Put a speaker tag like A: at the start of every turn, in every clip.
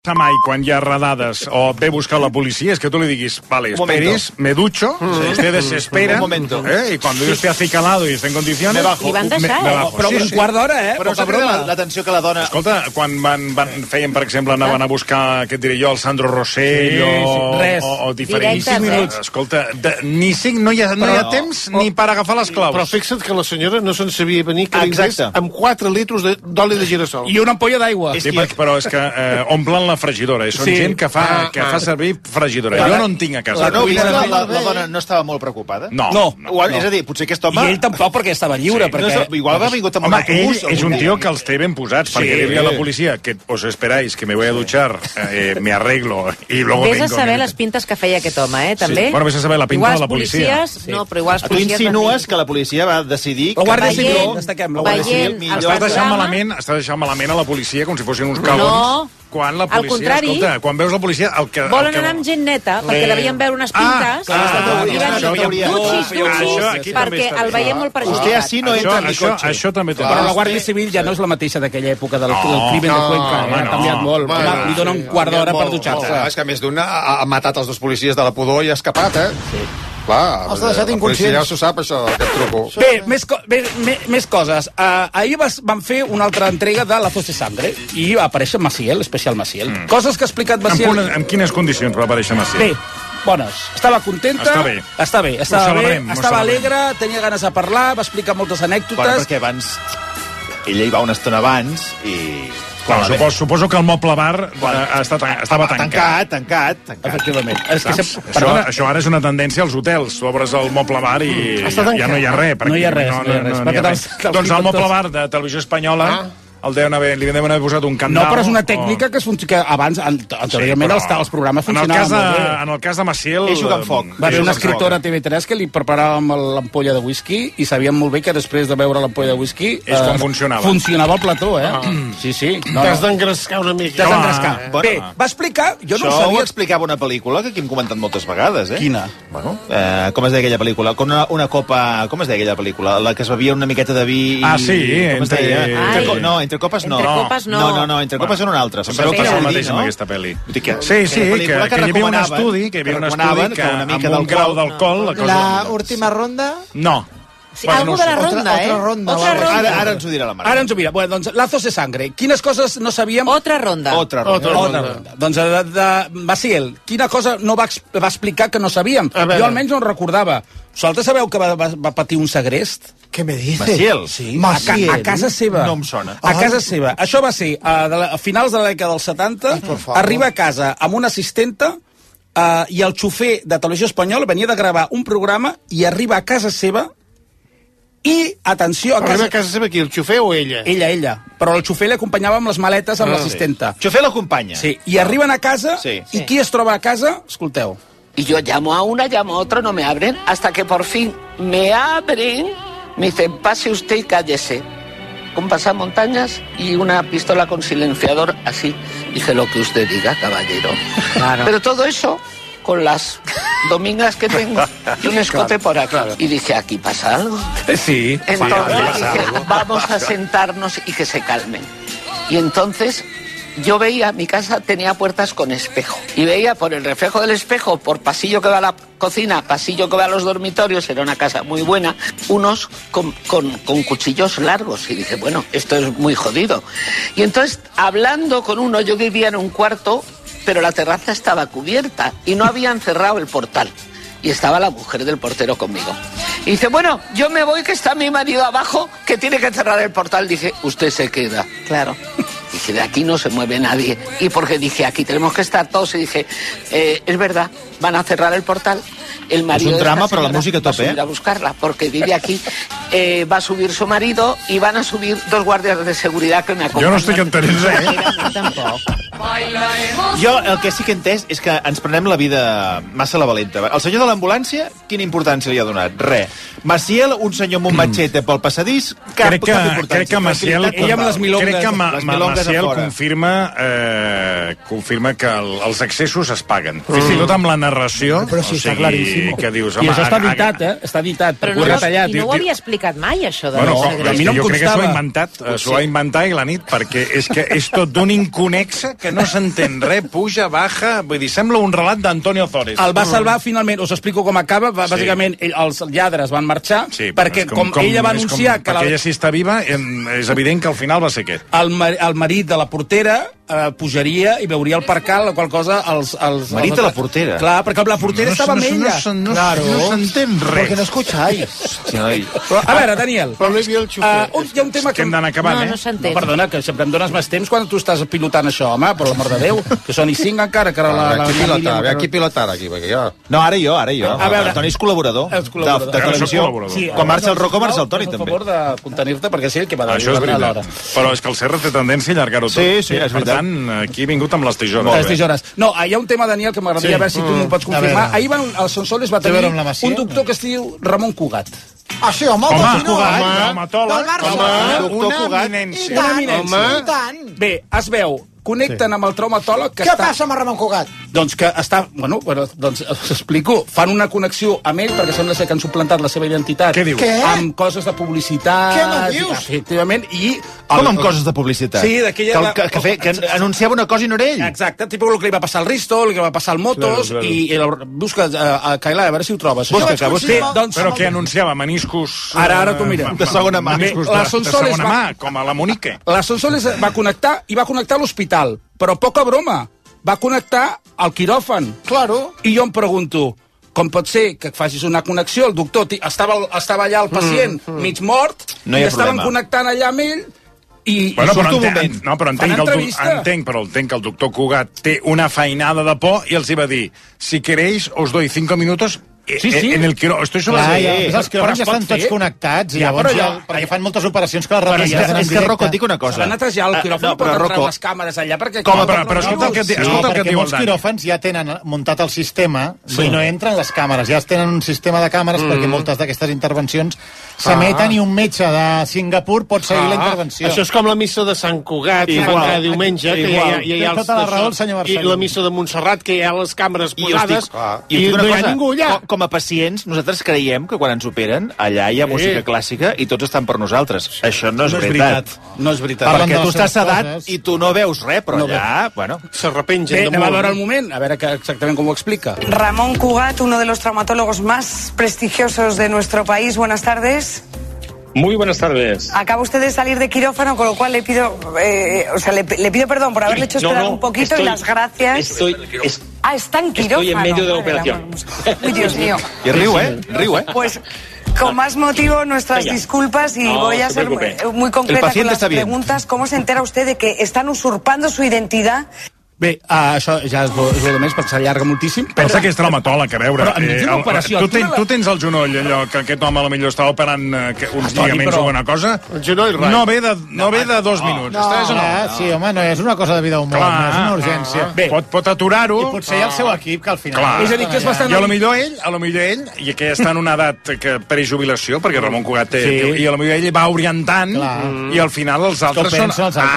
A: mai quan hi ha redades o ve a buscar la policía es que tú le diguis, vale, esperis, me ducho, ustedes se esperan, y cuando yo esté acicalado y esté en condiciones...
B: Me bajo.
C: I van deixar,
D: Però un quart d'hora,
B: Però
D: poca
B: s'ha
D: broma.
B: l'atenció que la dona...
A: Escolta, quan feien, per exemple, anaven a buscar, què et diré jo, el Sandro Rossell o diferents...
C: Directes,
A: Escolta, ni 5, no hi ha temps ni per agafar les claus.
E: Però fixa't que la senyora no se'n sabia venir que vingués amb 4 litros d'oli de girassol.
D: I una ampolla d'aigua.
A: Sí, però és que omplen la fregidora. Són gent que fa servir fregidora. Jo no en tinc a casa.
B: La dona no estava molt preocupada?
A: No.
B: És a dir, potser aquest home...
D: I ell tampoc, perquè estava lliure.
B: Igual va vingut amb un
A: Home,
B: autobús.
A: ell és un tio que els té ben posats, perquè diria a la policia que os esperáis, que me voy a duchar, me arreglo, y luego vengo...
C: Vés a saber les pintes que feia aquest home, també.
A: Bueno, vés a saber la pinta de la policia.
C: No, però igual els
B: Tu
C: policies...
B: insinues que la policia va decidir...
D: La Guàrdia Civil,
C: Veient,
D: destaquem, la Guàrdia Civil.
C: veient
A: Estàs deixant malament a la policia com si fossin uns cabons.
C: No.
A: Quan la
C: Al
A: policia,
C: contrari.
A: escolta, quan veus la policia...
C: Volen anar amb gent neta, perquè devien veure unes pintes, i van dir, tutxis, perquè el veiem molt perjudicat.
B: Usted así no entra en mi cotxe.
A: Això també té.
D: Però la Guàrdia Civil ja no és la mateixa d'aquella època del crimen de Cuenca. Ha canviat molt. Li dona un quart d'hora per dutxar-se.
F: És que més d'un ha matat els 2 policies de la pudor i ha escapat, Sí. Clar,
E: Els ha deixat
F: la policia ja
E: inconscients.
F: s'ho sap, això, aquest truco.
D: Bé, més coses. Ahir van fer una altra entrega de Lazos de Sangre i va aparèixer Maciel, especial Maciel. Coses que ha explicat Maciel...
A: En quines condicions va aparèixer Maciel?
D: Bé, bones. Estava contenta.
A: Està bé.
D: Estava alegre, tenia ganes de parlar, va explicar moltes anècdotes.
B: Bueno, perquè abans... Ella hi va una estona abans i...
A: Bueno, suposo que el moble bar estava tancat.
B: Tancat.
D: Efectivament.
A: Això ara és una tendència als hotels. Tu obres el moble bar i ja no hi ha res.
D: No hi ha res.
A: Doncs el moble bar de Televisió Espanyola... li deuen haver posat un cantal.
D: No, però és una tècnica que abans, anteriorment, els programes funcionaven molt bé.
A: En el cas de Maciel...
B: És jugant foc.
D: Va haver una escriptora a TV3 que li preparàvem l'ampolla de whisky i sabíem molt bé que després de beure l'ampolla de whisky...
A: És com funcionava.
D: Funcionava el plató, Sí.
E: T'has d'engrescar una mica.
D: T'has d'engrescar. Bé, va explicar...
B: Això ho explicava una pel·lícula que aquí hem comentat moltes vegades,
D: Quina?
B: Bueno, com es deia aquella pel·lícula? Con una copa... Com es deia aquella pel·lícula? La que es bevia una miqueta de vi...
A: Sí.
B: Com es deia? No, Entre copes no.
C: Entre copes no.
B: No, Entre copes era una altra.
A: Sabeu que és el mateix amb aquesta pel·li. Sí, que hi havia un estudi que amb un grau d'alcohol...
G: La última ronda...
A: No.
C: Sí, algo de la ronda,
G: Otra ronda.
B: Ara ens ho dirà la Marta.
D: Ara ens ho dirà. Bueno, doncs, Lazos de Sangre. Quines coses no sabíem...
C: Otra ronda.
D: Doncs de Maciel, quina cosa no va explicar que no sabíem? Jo almenys no en recordava. Vosaltres sabeu que va patir un segrest?
G: Què me dices?
B: Maciel?
D: Sí,
G: Maciel.
D: a casa seva.
B: No em sona.
D: A casa seva. Això va ser a finals de la dècada dels 70. Arriba a casa amb una assistenta i el xofer de Televisió Espanyola venia de gravar un programa i arriba a casa seva i, atenció...
E: Arriba a casa seva qui, el xofer o ella?
D: Ella. Però el xofer l'acompanyava amb les maletes amb l'assistenta.
B: Xofer l'acompanya.
D: Sí, i arriben a casa i qui es troba a casa? Escolteu.
H: Y yo llamo a una, llamo a otra, no me abren, hasta que por fin me abren, me dicen, pase usted y cállese. Con pasamontañas y una pistola con silenciador así. Dije, lo que usted diga, caballero. Claro. Pero todo eso con las domingas que tengo y un escote por aquí. Y dije, aquí pasa algo.
D: Sí.
H: Entonces dije, vamos a sentarnos y que se calmen. Y entonces... Yo veía, mi casa tenía puertas con espejo. Y veía por el reflejo del espejo, por pasillo que va a la cocina, pasillo que va a los dormitorios, era una casa muy buena, unos con cuchillos largos. Y dije, bueno, esto es muy jodido. Y entonces, hablando con uno, yo vivía en un cuarto, pero la terraza estaba cubierta y no habían cerrado el portal. Y estaba la mujer del portero conmigo. Y dice, bueno, yo me voy, que está mi marido abajo, que tiene que cerrar el portal. Dice, usted se queda. Claro. Dije, de aquí no se mueve nadie. Y porque dije, aquí tenemos que estar todos. Y dije, es verdad, van a cerrar el portal. El marido
B: és un drama,
H: de esta
B: però la música
H: va a
B: tope,
H: subir a buscarla, porque vive aquí. Va a subir su marido y van a subir 2 guardias de seguridad que me acompañan.
A: Jo no estic entenent res.
C: Tampoc.
B: Jo el que sí que he entès és que ens prenem la vida massa a la valenta. El senyor de l'ambulància, quina importància li ha donat? Res. Maciel, un senyor amb un matxete pel passadís, cap importància.
A: Crec que Maciel...
D: Ella amb les milongues.
A: Crec que Maciel confirma que els excessos es paguen. Fins i tot amb la narració.
G: Però sí, està claríssim.
A: Que dius,
D: I això està editat, Està editat.
C: Però no ho havia explicat mai, això de
A: a mi no em
D: constava.
A: crec que s'ho ha inventat i la nit, perquè és que és tot d'un inconexa que que no s'entén res, puja, baja... Vull dir, sembla un relat d'Antonio Zores.
D: El va salvar, finalment, us explico com acaba. Bàsicament, els lladres van marxar, perquè com ella va anunciar...
A: Perquè ella sí està viva, és evident que al final va ser aquest.
D: El marit de la portera pujaria i veuria el percal, la qual cosa...
B: Marit de la portera?
D: Clar, perquè la portera estava amb ella.
A: No s'entén res.
G: Perquè no escucháis.
D: A veure, Daniel,
E: Però no hi havia el xofer.
D: hi ha un tema
A: que hem d'anar acabant,
C: No s'entén.
D: Perdona, que sempre em dones més temps quan tu estàs pilotant això, home, per l'amor de Déu, que són i 5 encara, que
F: Qui pilotar aquí, perquè jo...
B: No, ara jo.
D: A veure,
B: el Toni és col·laborador
D: és col·laborador.
B: de televisió.
D: Sí,
B: Quan marxa el Rocco, marxa el Toni, també.
D: Per favor de contenir-te, perquè sí, el que va
A: Això és veritat. Però és que el Serra té tendència a allargar-ho tot.
B: Sí, és veritat.
A: Per tant, aquí he vingut amb les tisores.
D: Les tisores. No, hi ha un tema, Daniel, que m'agradaria veure si tu m'ho pots confirmar. Ahir el Sonsoles va tenir un doctor que es diu Ramon Cugat.
G: Ah, sí, home,
A: Traumatòleg, una eminència.
G: I tant.
D: Bé, es veu, connecten amb el traumatòleg que
G: Què
D: està...
G: passa amb el Ramon Cugat?
D: Doncs que està... Bueno, doncs us explico. Fan una connexió amb ell, perquè sembla ser que han suplantat la seva identitat.
A: Què dius?
G: Què?
D: Amb coses de publicitat...
G: Què me dius?
D: Efectivament, i...
B: Com amb coses de publicitat?
D: Sí, d'aquella...
B: Que anunciava una cosa i no era ell.
D: Exacte, tipus el que li va passar al Risto, el que va passar al Motos,
A: Claro.
D: i busca a Kaila, a veure si ho trobes.
A: Però que anunciava meniscos...
D: Ara t'ho mirem.
B: De segona mà.
A: Meniscos
D: La
A: de
D: Sonsoles
A: segona mà, com a la Monique.
D: La Sonsoles va connectar i va connectar a l'hospital, però poca broma, va connectar al quiròfan.
G: Claro.
D: I jo em pregunto, com pot ser que facis una connexió? El doctor estava allà el pacient mig mort,
B: No hi ha
D: i estaven
B: problema.
D: connectant allà amb ell, i
A: Bueno,
D: surt
A: però
D: un moment.
A: entenc que el doctor Cugat té una feinada de por i els hi va dir, si queréis, os doy 5 minutos
D: Sí.
A: en el quiròfan. Esto això
I: Clar,
A: va
I: ja,
A: dir.
I: els quiròfans ja estan tots connectats, i llavors perquè fan moltes operacions que les retransmeten en
B: És que,
I: directe.
B: Rocco, et dic una cosa.
D: S'ha d'anar a traslladar el quiròfan,
B: no,
D: no pot
B: però,
D: entrar
B: Rocco,
D: les càmeres allà, perquè...
A: Però escolta el que et
I: Sí,
A: escolta el que et
I: perquè
A: diu el
I: molts
A: Dani.
I: quiròfans ja tenen muntat el sistema i no entren les càmeres, ja tenen un sistema de càmeres perquè moltes d'aquestes intervencions s'emeten i un metge de Singapur pot seguir la intervenció.
E: Això és com la missa de Sant Cugat, que fan cada diumenge, que ja hi ha
I: Té tota la raó el senyor
E: i
I: Marcel.
E: la missa de Montserrat, que hi ha les càmeres
B: I
E: posades, i
B: no
E: no hi ha ningú allà.
B: Com a pacients, nosaltres creiem que quan ens operen, allà hi ha música clàssica i tots estan per nosaltres. Això no és veritat.
D: No és veritat.
I: Parlen
B: Perquè
I: de
B: tu
I: les
B: estàs
I: seves
B: sedat
I: coses.
B: i tu no veus res, però
D: No
B: allà, bueno...
E: Se repengen
D: Bé, anem a veure el
E: damunt.
D: moment, a veure exactament com ho explica.
J: Ramón Cugat, uno de los traumatólogos más prestigiosos de nuestro país. Buenas tardes.
K: Muy buenas tardes.
J: Acaba usted de salir de quirófano, con lo cual le pido, le pido perdón por haberle hecho esperar un poquito y las gracias. Está en quirófano.
K: Estoy en medio de la operación.
J: Uy, Dios mío.
B: I riu, eh?
J: Pues con más motivo nuestras disculpas y
K: No
J: voy a
K: se
J: ser
K: preocupe.
J: muy concreta
B: El paciente
J: con las
B: está bien.
J: preguntas. ¿Cómo se entera usted de que están usurpando su identidad?
D: Bé, això ja és el de més, perquè s'allarga moltíssim.
A: Pensa que és traumatòleg, a veure.
D: Però enmig d'una operació,
A: Tu tens el genoll, allò que aquest home potser està operant uns lligaments o alguna cosa.
E: El genoll rai.
A: No ve de 2 minuts. Estàs o no?
I: Sí, home, no és una cosa de vida o mort, no és una urgència.
A: Bé, pot aturar-ho.
I: I potser hi ha el seu equip, que al final...
A: Clar.
D: És a dir, que és bastant...
A: I a lo millor ell, i que està en una edat que prejubilació, perquè Ramon Cugat té, i a lo millor ell va orientant, i al final els altres són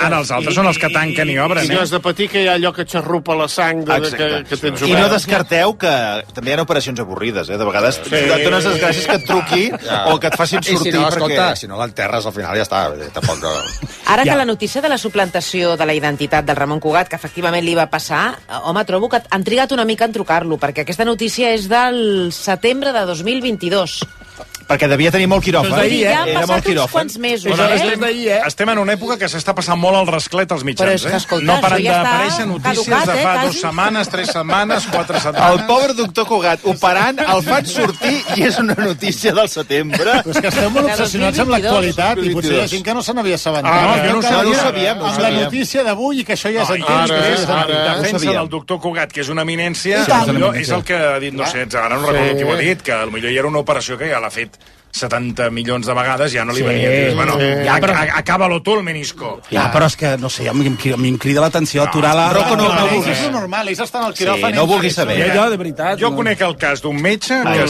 A: els que tanquen i obren.
E: I no has de patir que hi ha allò que xarrupa la sang que tens
B: I no
E: obert.
B: descarteu que també hi ha operacions avorrides, eh? De vegades et dones les gràcies que et truqui o que et facin
F: I
B: sortir
F: si no, escolta,
B: perquè...
F: si no l'enterres al final ja està. Tampoc...
C: Ara que la notícia de la suplantació de la identitat del Ramon Cugat, que efectivament li va passar, home, trobo que han trigat una mica en trucar-lo, perquè aquesta notícia és del setembre de 2022.
B: Perquè devia tenir molt quiròfan.
C: Vull dir, ja han
B: Era molt
C: passat uns
B: quiròfan.
C: quants mesos,
A: Estem en una època que s'està passant molt el rasclet als
C: Però
A: mitjans,
C: és que, escolta,
A: no paren
C: això ja està
A: d'aparèixer notícies
C: caducat,
A: de fa
C: quasi.
A: 2 setmanes, 3 setmanes, 4
B: El
A: setmanes...
B: pobre doctor Cugat operant, el fan sortir i és una notícia del setembre.
I: Però és que estem molt obsessionats amb l'actualitat i potser hi ha gent que no se n'havia assabentat.
A: jo no
B: ho sabíem.
I: Amb la notícia d'avui i que això ja s'entén.
A: Defensa del doctor Cugat, que és una eminència, és el que ha dit, no sé, ara no recordo qui ho ha dit, que potser hi era una operació que ja l'ha fet 70 milions de vegades, ja no li venia a dir, bueno, acaba-lo tu, el menisco.
D: Ja, però és que, no sé, a mi em crida l'atenció aturar la...
B: Rocco, no
I: Ells és lo normal, ells estan al quiròfan.
B: Sí, no ho vulguis saber.
D: Jo, de veritat...
A: Jo conec el cas d'un metge que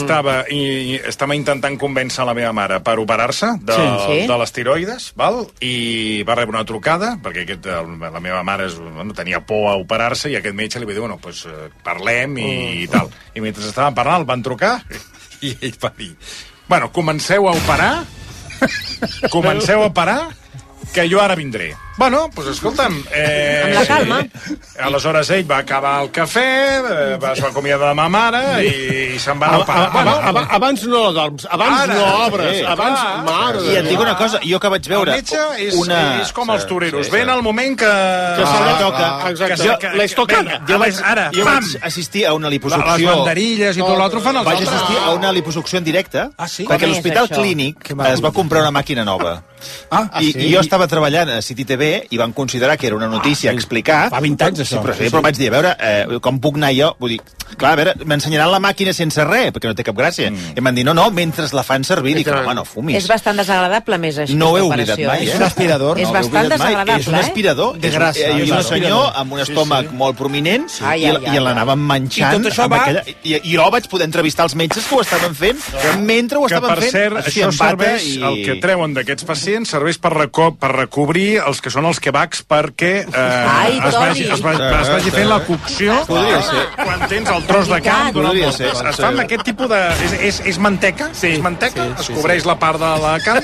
A: estava intentant convèncer la meva mare per operar-se
C: Sí.
A: de les tiroides, val? I va rebre una trucada, perquè la meva mare tenia por a operar-se, i aquest metge li va dir, bueno, pues parlem i tal. I mentre estaven parlant, el van trucar, i ell va dir, bueno, comenceu a operar, que jo ara vindré. Bueno, doncs escolta'm...
C: Amb la calma.
A: Aleshores ell va acabar el cafè, es va acomiadar de ma mare i se'n va anar al pare.
E: Abans no dorms, abans no obres, abans...
B: I et dic una cosa, jo que vaig veure...
A: El metge és com els toreros, ven al moment que...
B: Que se li toca.
A: Exacte.
E: L'estocada.
B: Jo vaig assistir a una liposucció...
A: Les banderilles i tot l'altre fan els
B: altres. Vaig assistir a una liposucció en directe, perquè l'Hospital Clínic es va comprar una màquina nova. I jo estava treballant a City TV i van considerar que era una notícia a explicar.
D: Fa 20 anys, això.
B: Però vaig dir, a veure, com puc anar jo? Vull dir, clar, a veure, m'ensenyaran la màquina sense res, perquè no té cap gràcia. I m'han dit, no, mentre la fan servir. Dic, home, no fumis.
C: És bastant desagradable, més, això.
B: No ho he oblidat mai,
I: És un aspirador.
C: És bastant desagradable,
B: És un aspirador.
I: De grassa.
B: I un senyor amb un estómac molt prominent i l'anaven manxant. I jo vaig poder entrevistar els metges que ho estaven fent mentre ho estaven fent.
A: Que, per cert, això serveix, el que treuen d'aquests pacients, serveix per recobrir els que són els kebabs perquè es vagi fent la cocció quan tens el tros de carn. Es fa amb aquest tipus de... És manteca, es cobreix la part de la carn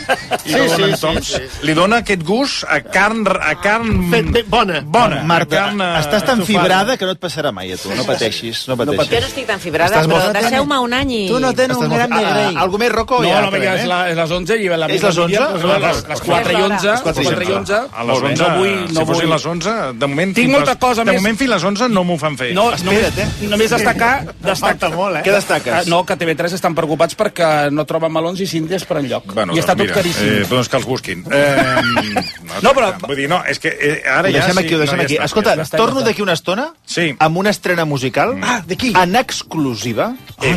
A: i li dona aquest gust a carn
E: bona.
B: Marta, estàs tan fibrada que no et passarà mai a tu, no pateixis.
C: Jo no estic tan fibrada, però deixeu-me un any i...
G: Tu no tens un gran de grei.
B: Algo més, Rocco?
D: No, és les 11 i la...
B: És les 11?
D: Les 4 i 11.
A: A les 11, si fossin les 11, de moment...
D: Tinc molta cosa més.
A: De moment fins les 11 no m'ho fan fer.
D: No, només destacar...
B: Què destaques?
D: No, que TV3 estan preocupats perquè no troben melons i síndies per enlloc. I està tot caríssim.
A: Doncs que els busquin.
D: No, però...
A: Vull dir, no, és que ara ja...
B: Ho deixem aquí. Escolta, torno d'aquí una estona amb una estrena musical en exclusiva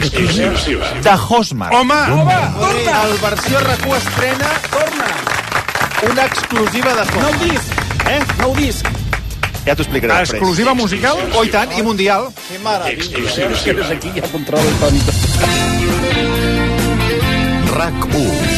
B: de Hosmar.
A: Home!
B: El versió RAC1 estrena una exclusiva de Hosmar.
D: Nou disc.
B: Ja t'ho explicaré després.
A: Exclusiva musical?
B: Oh, i tant, i mundial.
G: Que meravella.
D: Que des aquí ja controla el tònic.
L: RAC1.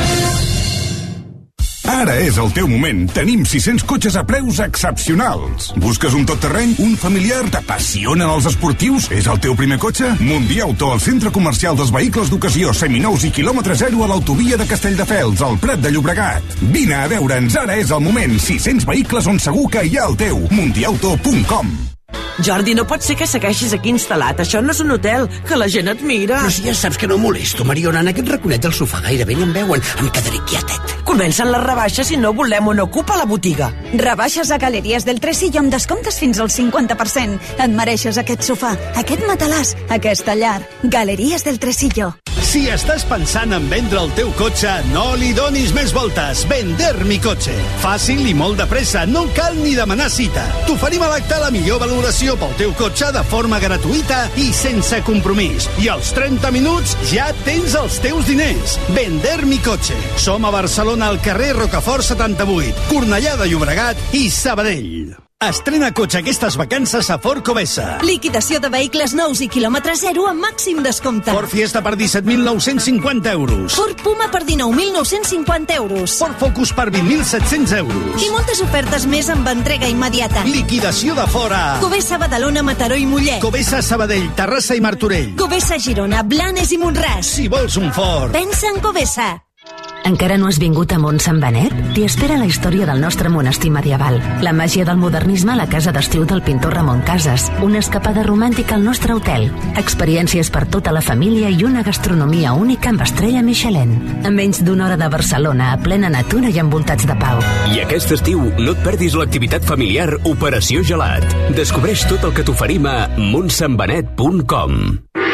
L: Ara és el teu moment. Tenim 600 cotxes a preus excepcionals. Busques un tot-terreny? Un familiar? T'apassionen els esportius? És el teu primer cotxe? Mundiauto, el centre comercial dels vehicles d'ocasió, seminous i quilòmetre zero a l'autovia de Castelldefels, al Prat de Llobregat. Vine a veure'ns, ara és el moment. 600 vehicles on segur que hi ha el teu. Mundiauto.com.
M: Jordi, no pot ser que segueixis aquí instal·lat. Això no és un hotel, que la gent et mira.
N: Però si ja saps que no molesto, Mariona, en aquest raconet del sofà gairebé ni em veuen. Em quedaré quietet.
M: Comencen les rebaixes i no volem on ocupa la botiga.
O: Rebaixes a Galeries del Tresillo amb descomptes fins al 50%. Et mereixes aquest sofà, aquest matalàs, aquesta llar. Galeries del Tresillo.
P: Si estàs pensant en vendre el teu cotxe, no li donis més voltes. Vender mi cotxe. Fàcil i molt de pressa, no cal ni demanar cita. T'oferim a l'acte la millor valoració pel teu cotxe de forma gratuïta i sense compromís. I als 30 minuts ja tens els teus diners. Vender mi cotxe. Som a Barcelona al carrer Rocafort 78, Cornellà de Llobregat i Sabadell. Estrena cotxe aquestes vacances a Ford Covesa.
O: Liquidació de vehicles nous i quilòmetre zero amb màxim descompte.
P: Ford Fiesta per 17.950 euros.
O: Ford Puma per 19.950 euros.
P: Ford Focus per 20.700 euros.
O: I moltes ofertes més amb entrega immediata.
P: Liquidació de fora.
O: Covesa, Badalona, Mataró i Mollet.
P: Covesa, Sabadell, Terrassa i Martorell.
O: Covesa, Girona, Blanes i Montràs.
P: Si vols un Ford,
O: pensa en Covesa.
Q: Encara no has vingut a Mont Sant Benet? T'hi espera la història del nostre monestir medieval, la màgia del modernisme a la casa d'estiu del pintor Ramon Casas, una escapada romàntica al nostre hotel, experiències per tota la família i una gastronomia única amb estrella Michelin. A menys d'una hora de Barcelona, a plena natura i envoltats de pau.
R: I aquest estiu no et perdis l'activitat familiar Operació Gelat. Descobreix tot el que t'oferim a montsantbenet.com.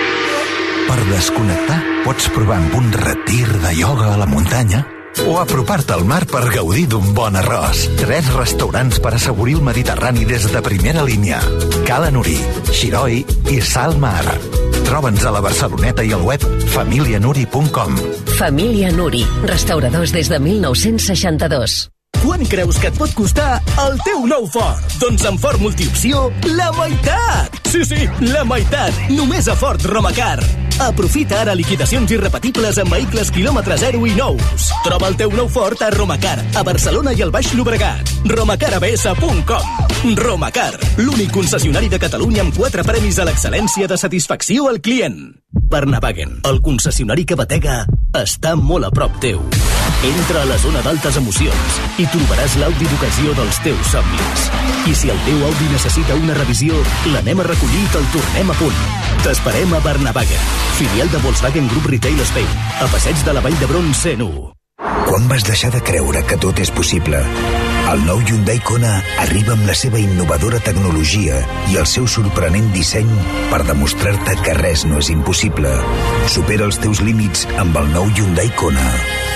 S: Per desconnectar, pots provar amb un retir de ioga a la muntanya o apropar-te al mar per gaudir d'un bon arròs. 3 restaurants per assaborir el Mediterrani des de primera línia. Cala Nuri, Xiroi i Salmar. Troba'ns a la Barceloneta i al web familianuri.com.
Q: Família Nuri, restauradors des de 1962.
P: Quan creus que et pot costar el teu nou Ford? Doncs amb Ford Multiopció, la meitat!
R: Sí, la meitat. Només a Ford Romacar. Aprofita ara liquidacions irrepetibles en vehicles quilòmetre 0 i nous. Troba el teu nou Ford a Romacar, a Barcelona i al Baix Llobregat. romacarabs.com. Romacar, l'únic concessionari de Catalunya amb 4 premis a l'excel·lència de satisfacció al client. Barnavagen, el concessionari que batega, està molt a prop teu. Entra a la zona d'altes emocions i trobaràs l'Audi d'ocasió dels teus somnis. I si el teu Audi necessita una revisió, l'anem a recollir i te'l tornem a punt. T'esperem a Barnavagen, filial de Volkswagen Group Retail Spain, a Passeig de la Vall d'Hebron 101.
T: Quan vas deixar de creure que tot és possible? El nou Hyundai Kona arriba amb la seva innovadora tecnologia i el seu sorprenent disseny per demostrar-te que res no és impossible. Supera els teus límits amb el nou Hyundai Kona.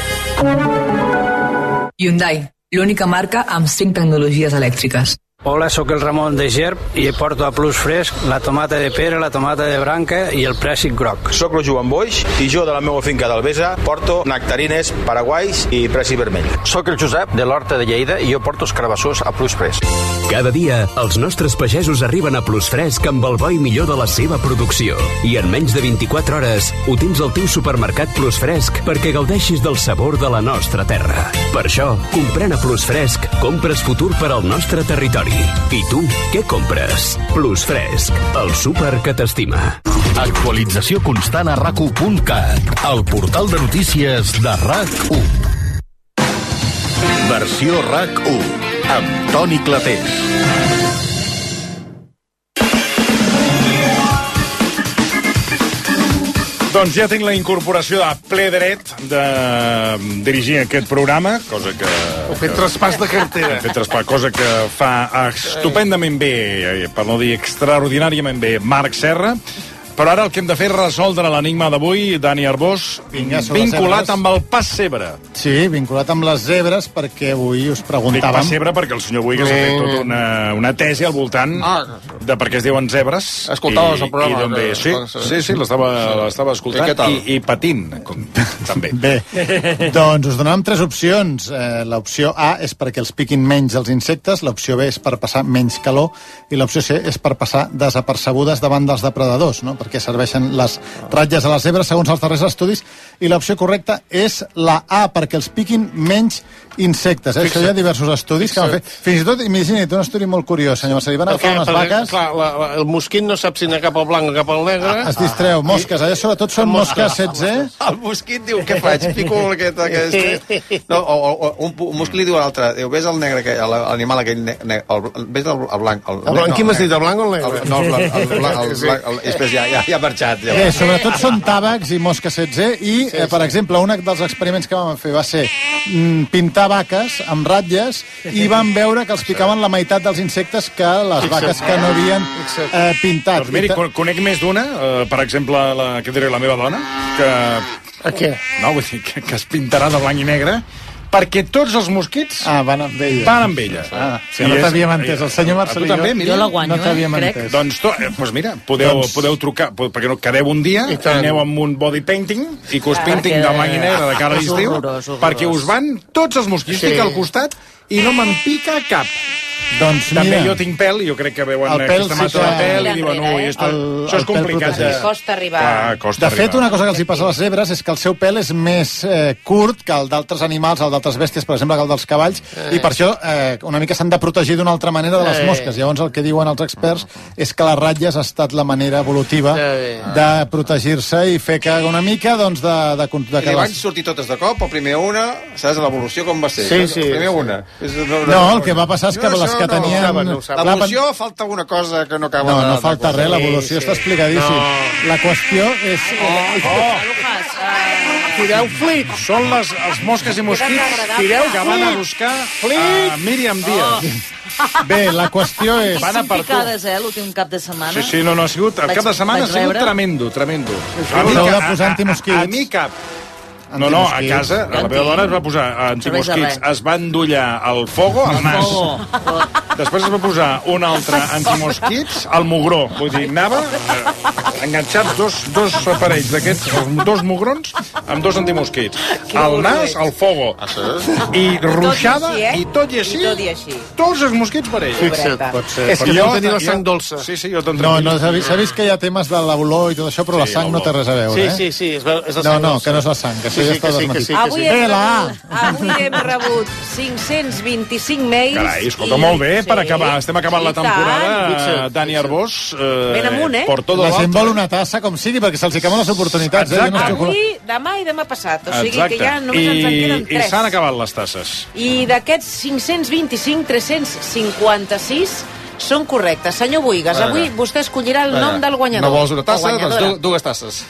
U: Hyundai, l'única marca amb 5 tecnologies elèctriques.
V: Hola, sóc el Ramon de Gerb i porto a Plus Fresc la tomata de pera, la tomata de branca i el prèssic groc.
W: Soc el Joan Boix i jo de la meva finca d'Albesa porto nectarines, paraguais i prèssic vermell.
X: Soc el Josep de l'Horta de Lleida i jo porto els carabassós a Plus Fresc.
R: Cada dia, els nostres pagesos arriben a Plus Fresc amb el bo i millor de la seva producció. I en menys de 24 hores ho tens al teu supermercat Plus Fresc perquè gaudeixis del sabor de la nostra terra. Per això, comprant a Plus Fresc, compres futur per al nostre territori. I tu, què compres? Plus Fresc, el súper que t'estima.
S: Actualització constant a RAC1.cat, el portal de notícies de RAC1. Versió RAC1, amb Toni Clapés.
A: Doncs ja tinc la incorporació de ple dret de dirigir aquest programa, cosa que...
E: Heu fet traspàs de cartera.
A: Hem fet traspàs, cosa que fa estupendament bé, per no dir extraordinàriament bé, Marc Serra. Però ara el que hem de fer és resoldre l'enigma d'avui, Dani Arbós, vinculat amb el Pas Zebra.
I: Sí, vinculat amb les zebres, perquè avui us preguntàvem...
A: Dic Pas Zebra perquè el senyor Boigues ha fet tota una tesi al voltant de per què es diuen zebres.
F: Escoltaves el programa.
A: Sí, l'estava escoltant i patint, també.
I: Bé, doncs us donàvem 3 opcions. L'opció A és perquè els piquin menys els insectes, l'opció B és per passar menys calor i l'opció C és per passar desapercebudes davant dels depredadors, no? Perquè serveixen les ratlles a les zebres segons els darrers estudis, i l'opció correcta és la A, perquè els piquin menys insectes. Això hi ha diversos estudis que van fer. Fins i tot, imagina't, un estudi molt curiós, senyor Marcelí. Van agafar unes vaques...
E: Clar, el mosquit no sap si anar cap al blanc o cap al negre.
I: Es distreu. Mosques, allà sobretot són mosques 16.
F: El mosquit diu, què faig? Pico aquest... No, un mosquit li diu a l'altre, diu, ves al negre, l'animal aquell, ves al blanc.
E: El blanc, qui m'has dit, el blanc o el negre?
F: No, el blanc, després ja ha marxat.
I: Bé, sobretot són tàvecs i mosques 16 i, per exemple, un dels experiments que vam fer va ser pintar vaques amb ratlles i van veure que els picaven la meitat dels insectes que les vaques que no havien pintat.
A: Doncs miri, conec més d'una, per exemple, la meva dona, que...
E: A què?
A: No, vull dir, que es pintarà de blanc i negre, perquè tots els mosquits
I: van amb ella.
A: Van amb ella.
I: Sí, no t'havíem entès. El senyor Marcelí,
C: jo la guanyo,
I: no t'havíem entès.
A: Doncs mira, podeu trucar, perquè no quedeu un dia, aneu amb un body painting i que us pintin de blanc i negre de cara a l'estiu, perquè us van tots els mosquits, estic al costat i no me'n pica cap.
I: Doncs
A: també
I: mira,
A: jo tinc pèl i jo crec que veuen aquesta mata de pèl i diuen, ui, això és complicat.
C: Costa arribar.
I: De fet, una cosa que els hi passa a les zebres és que el seu pèl és més curt que el d'altres animals, el d'altres bèsties, per exemple, que el dels cavalls, i per això una mica s'han de protegir d'una altra manera de les mosques. Llavors el que diuen els experts és que les ratlles ha estat la manera evolutiva de protegir-se i fer que una mica, doncs, de que
F: I van sortir totes de cop, o primer una, saps l'evolució com va ser?
I: Sí.
F: Primer una.
I: No, el que va passar és que les que tenien...
F: L'evolució falta alguna cosa que no acaba
I: No falta res, l'evolució està explicadíssim. La qüestió és...
A: Tireu Flit! Són els mosques i mosquits que van a buscar Míriam Díaz.
I: Bé, la qüestió és...
C: Van a per picades, l'últim cap de setmana.
A: Sí, no, ha sigut... El cap de setmana ha sigut tremendo.
I: Heu de posar antimosquits.
A: A mi cap. No, a casa, la meva dona es va posar antimosquits, es va endollar el fogo al nas. Després es va posar un altre antimosquits al mugró. Vull dir, anava enganxats dos aparells d'aquests, dos mugrons, amb dos antimosquits. Al nas, al fogo. I ruixada, i tot i així, tots els mosquits per ell.
E: Fixa't. És que deu tenir la sang dolça.
A: Sí, jo te'n
I: No, s'ha vist que hi ha temes de l'olor i tot això, però la sang no té res a veure,
E: Sí, és la sang dolça.
I: No, que no és la sang, que això ja està desmentit.
C: Avui hem rebut 525 mails.
A: Carai, escolta, molt bé, per acabar. Estem acabant la temporada, Dani Arbós.
C: Ben amunt,
A: Por todo
I: la gent vol una tassa, com sigui, perquè se'ls acaben les oportunitats.
C: Avui, demà i demà passat. O sigui que ja només ens en queden 3.
A: I s'han acabat les tasses.
C: I d'aquests 525, 356 són correctes. Senyor Buigas, avui vostè escollirà el nom del guanyador.
F: No vols una tassa? Doncs dues tasses.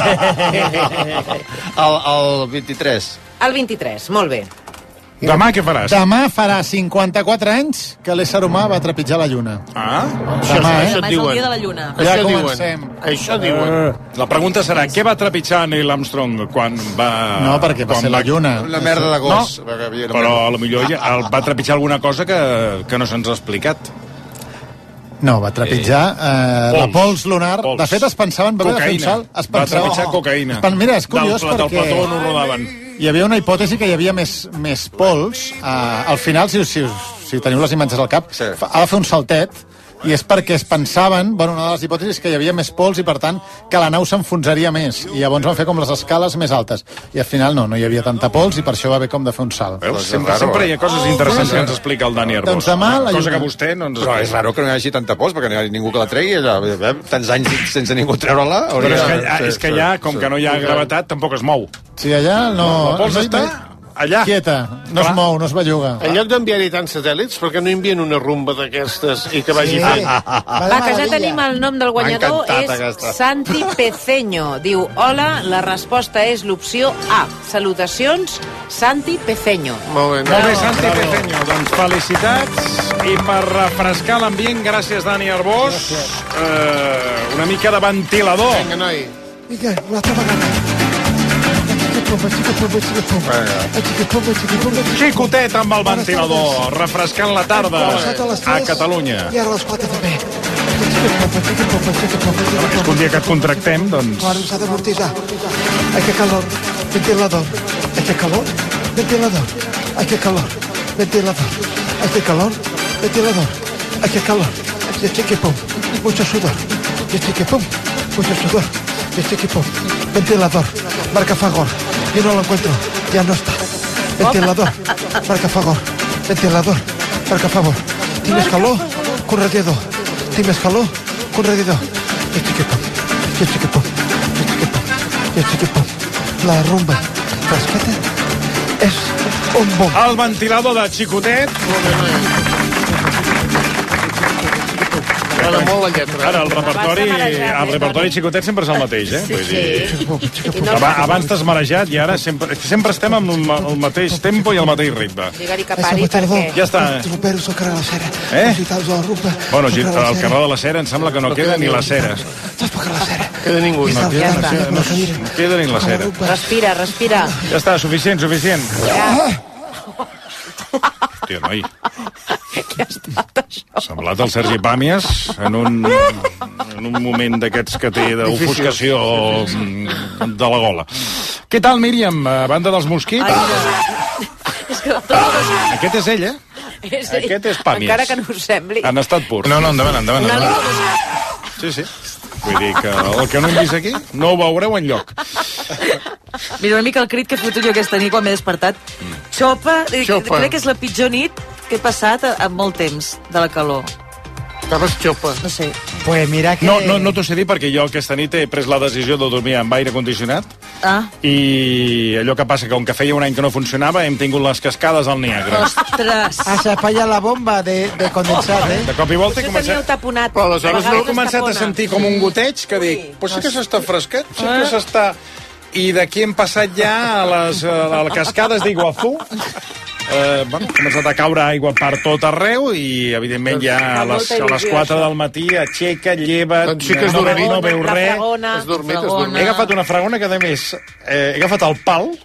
F: El 23.
C: El 23, molt bé.
A: Demà què faràs?
I: Demà farà 54 anys que l'ésser humà va trepitjar la Lluna. Demà,
C: és el dia de la Lluna.
I: Ja comencem.
E: Això diuen.
A: La pregunta serà, què va trepitjar Neil Armstrong quan va...
I: No, perquè va ser la Lluna.
F: Una merda de gos.
A: No, però potser va trepitjar alguna cosa que no se'ns ha explicat.
I: No, va trepitjar la pols lunar. De fet, es pensaven...
A: Cocaïna. Va trepitjar cocaïna.
I: Mira, és curiós
A: perquè... Del plató on ho rodaven.
I: Hi havia una hipòtesi que hi havia més pols. Al final, si teniu les imatges al cap, ha de fer un saltet, i és perquè es pensaven, una de les hipòtesis que hi havia més pols i, per tant, que la nau s'enfonsaria més. I llavors van fer com les escales més altes. I al final no hi havia tanta pols i per això va haver com de fer un salt.
A: Veus? Sempre hi ha coses interessants que ens explica el Dani Arbós.
I: Doncs demà
A: cosa que vostè no ens...
F: Però és raro que no hi hagi tanta pols, perquè no hi ha ningú que la tregui. Tants anys sense ningú treure-la.
A: Però és que allà, com que no hi ha gravetat, tampoc es mou.
I: Sí, allà no...
A: La pols està... allà.
I: Quieta, no es mou, no es belluga.
E: En lloc d'enviar-hi tants satèl·lits, per què no envien una rumba d'aquestes i que vagi fent?
C: Va, que ja tenim el nom del guanyador, és Santi Peceño. Diu, hola, la resposta és l'opció A. Salutacions, Santi Peceño.
E: Molt
A: bé, Santi Peceño. Doncs felicitats. I per refrescar l'ambient, gràcies, Dani Arbós, una mica de ventilador.
E: Vinga, noi.
G: Vinga, una altra vegada.
A: Xicotet amb el ventilador, refrescant la tarda a Catalunya.
G: I ara a les 4 també.
A: És que un dia que et contractem, doncs...
G: Claro, s'ha d'amortitzar. Ai, que calor. Ventilador. Ai, que calor. Ventilador. Ai, que calor. Ventilador. Ai, que calor. Ventilador. Ay, qué calor. Y este equipo, mucho sudor. Y este equipo, mucho sudor. Y este equipo, ventilador, marca Fagor. Yo no lo encuentro, ya no está. Ventilador, marca Fagor. Ventilador, marca Fagor. ¿Tienes calor? Corredor. ¿Tienes calor? Corredor. Y este equipo, y este equipo, y este equipo, y este equipo. La rumba fresqueta és un bon.
A: El ventilador de Xicotet.
E: M'agrada molt la lletra.
A: Ara, el repertori Xicotet sempre és el mateix, eh?
C: Sí.
A: Abans t'has marejat i ara sempre estem amb el mateix tempo i el mateix ritme.
C: Digue-li que pari perquè...
A: Ja està.
G: Rompero al carrer de la Cera.
A: Bueno, al carrer de la Cera em sembla que no queda ni la cera.
E: Queda ningú.
A: No queda ni la cera.
C: Respira, respira.
A: Ja està, suficient. Hòstia, noi.
C: Què ha estat això?
A: Ha semblat el Sergi Pàmies en un moment d'aquests que té d'ofuscació de la gola. Què tal, Míriam? A banda dels mosquits? Aquest és ell, eh? Aquest és Pàmies.
C: Encara que no us sembli.
A: En estat pur.
F: No, endavant.
A: Sí. Vull dir que el que no hem vist aquí no ho veureu enlloc.
B: Mira una mica el crit que he fotut jo aquesta nit quan m'he despertat. Xopa. Crec que és la pitjor nit que he passat en molt temps de la calor.
E: Estaves xopa.
B: No sé.
I: Pues mira que...
A: No t'ho sé dir perquè jo aquesta nit he pres la decisió de dormir amb aire condicionat i allò que passa que com que feia un any que no funcionava hem tingut les cascades al Niagara.
B: Ostres!
G: Se falla la bomba de condensat, eh?
A: De cop i volta he començat...
C: taponat.
A: Però aleshores he començat a sentir com un goteig que dic, pues sí que s'està fresquet, sí que s'està... I d'aquí hem passat ja a les cascades d'Iguazú. He començat a caure aigua per tot arreu i, evidentment, ja a les 4 del matí aixeca, lleva, no veu res.
E: Has dormit.
A: He agafat una fragona que, a més, he agafat el pal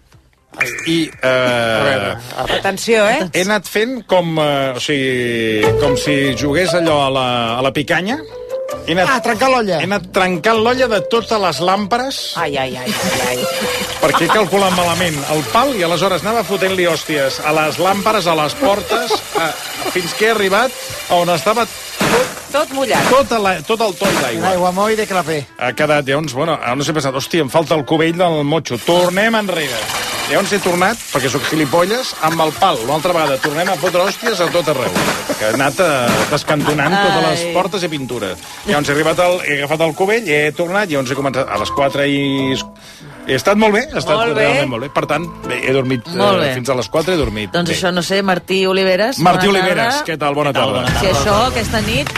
A: I...
C: Atenció,
A: He anat fent com si jugués allò a la picanya.
E: Trencar l'olla.
A: He anat trencant l'olla de totes les làmpares.
C: Ai.
A: Perquè he calculat malament el pal i aleshores anava fotent-li hòsties a les làmpares, a les portes, fins que he arribat on estava
C: tot mullat.
A: Tot el toll d'aigua.
E: Aigua moll de clapé.
A: Ha quedat, llavors, no sé, he pensat, hòstia, em falta el cubell del motxo, tornem enrere. Llavors he tornat, perquè sóc gilipolles, amb el pal. L'altra vegada tornem a fotre hòsties a tot arreu. Que he anat descantonant totes les portes i pintura. Llavors he agafat el cubell, he tornat, llavors he començat a les 4 i... He estat molt bé, realment molt bé. Per tant, he dormit fins a les 4, he dormit.
B: Doncs això, no sé, Martí Oliveres.
A: Martí Oliveres, què tal? Bona tarda.
B: Si això, aquesta nit,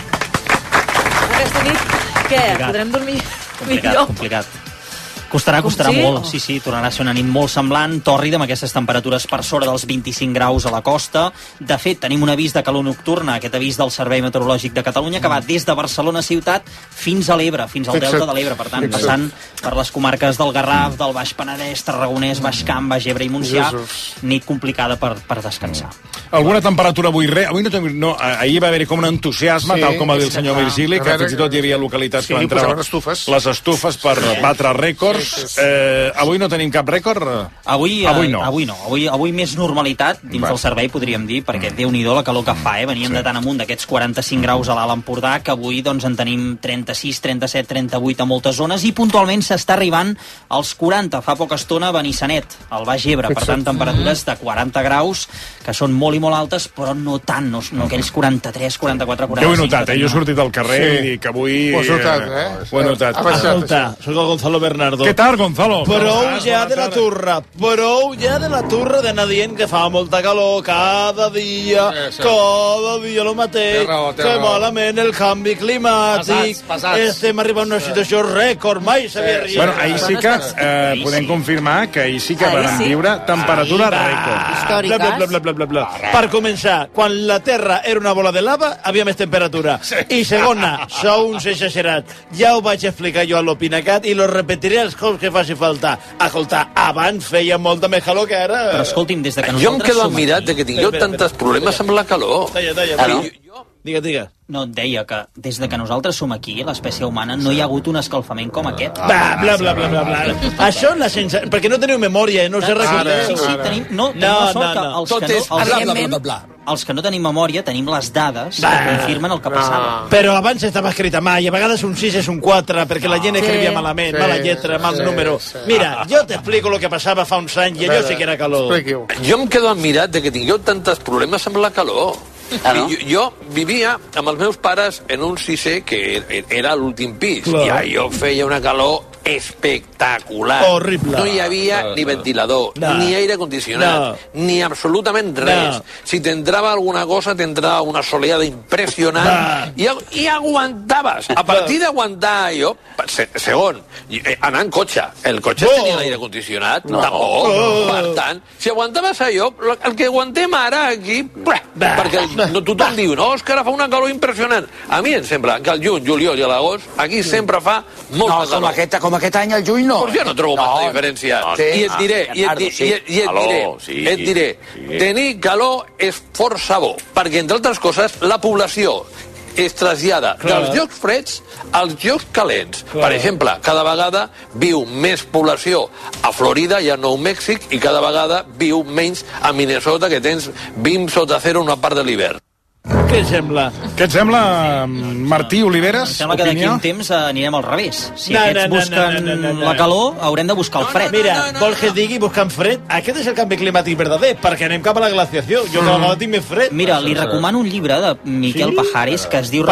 B: què? Podrem dormir millor?
D: Complicat. Costarà molt, sí, tornarà a ser una nit molt semblant, tòrrida, amb aquestes temperatures per sobre dels 25 graus a la costa. De fet, tenim un avís de calor nocturna, aquest avís del Servei Meteorològic de Catalunya, que va des de Barcelona ciutat fins a l'Ebre, fins al Delta de l'Ebre, per tant, passant per les comarques del Garraf, del Baix Penedès, Tarragonès, Baix Camp, Baix Ebre i Montsià, nit complicada per descansar.
A: Alguna temperatura avui? Ahir va haver-hi com un entusiasme, tal com va dir el senyor Virgili, que fins i tot hi havia localitats que van treure les estufes per batre rècords. Avui no tenim cap rècord?
D: Avui no. Avui més normalitat dins del servei, podríem dir, perquè Déu-n'hi-do la calor que fa, Veníem de tan amunt d'aquests 45 graus a l'Alt Empordà, que avui doncs en tenim 36, 37, 38 a moltes zones, i puntualment s'està arribant als 40. Fa poca estona a Benissanet, al Baix Ebre, per tant, temperatures de 40 graus, que són molt i molt altes, però no tant, no aquells 43, 44, 45.
A: Jo ho he notat, jo he sortit al carrer i dic que avui...
E: Ho has notat,
A: Ho he notat.
E: Escolta, soc el Gonzalo Bernardo.
A: Què tal, Gonzalo?
E: Prou ja de la turra d'anar dient que fa molta calor cada dia el mateix, que malament el canvi climàtic, estem arribant a una situació rècord, mai s'havia arribat.
A: Bueno, ahir sí que podem confirmar que ahir sí que van viure temperatura rècord.
E: Bla. Per començar, quan la Terra era una bola de lava, havia més temperatura. I segona, sou uns exagerats. Ja ho vaig explicar jo a l'Opinacat i lo repetiré els cops que faci falta. Escolta, abans feia molta més calor que ara.
D: Però escolti'm, des de que
H: nosaltres... Jo em quedo admirat de que tingueu tantes problemes amb la calor.
E: Digues.
D: No, et deia que des de que nosaltres som aquí, l'espècie humana, no hi ha hagut un escalfament com aquest.
E: Bla. Això la sensació... Perquè no teniu memòria, no us he recordat.
D: Sí, tenim... Els que no tenim memòria tenim les dades que confirmen el que passava.
E: Però abans estava escrit a mà, i a vegades un 6 és un 4, perquè la gent escrivia malament, mala lletra, mal número. Mira, jo t'explico el que passava fa uns anys, i allò sí que era calor.
H: Jo em quedo admirat de que tingueu tantes problemes amb la calor. Jo vivia amb els meus pares en un 6è que era l'últim pis, i allò feia una calor espectacular.
E: Horrible.
H: No hi havia ni ventilador, ni aire condicionat, ni absolutament res. Si t'entrava alguna cosa, t'entrava una soleada impressionant i aguantaves. A partir d'aguantar allò, segon, anar en cotxe. El cotxe tenia l'aire condicionat? Tampoc. Per tant, si aguantaves allò, el que aguantem ara aquí, perquè tothom diu, no, és que ara fa una calor impressionant. A mi em sembla que al juny, juliol i a l'agost, aquí sempre fa molta calor.
N: Com aquest any al juny no.
H: Pues jo no trobo molta diferència. I et diré, tenir calor és força bo, perquè, entre altres coses, la població es trasllada dels llocs freds als llocs calents. Per exemple, cada vegada viu més població a Florida i a Nou Mèxic, i cada vegada viu menys a Minnesota, que tens 20 sota zero una part de l'hivern.
E: Què et sembla?
A: Què et sembla, Martí Oliveres?
D: Em sembla que d'aquí un temps anirem al revés. Si aquests busquen la calor, haurem de buscar el fred.
E: Mira, vols que et digui buscant fred? Aquest és el canvi climàtic verdader, perquè anem cap a la glaciació. Jo cada vegada tinc més fred.
D: Mira, li recomano un llibre de Miquel Pajares que es diu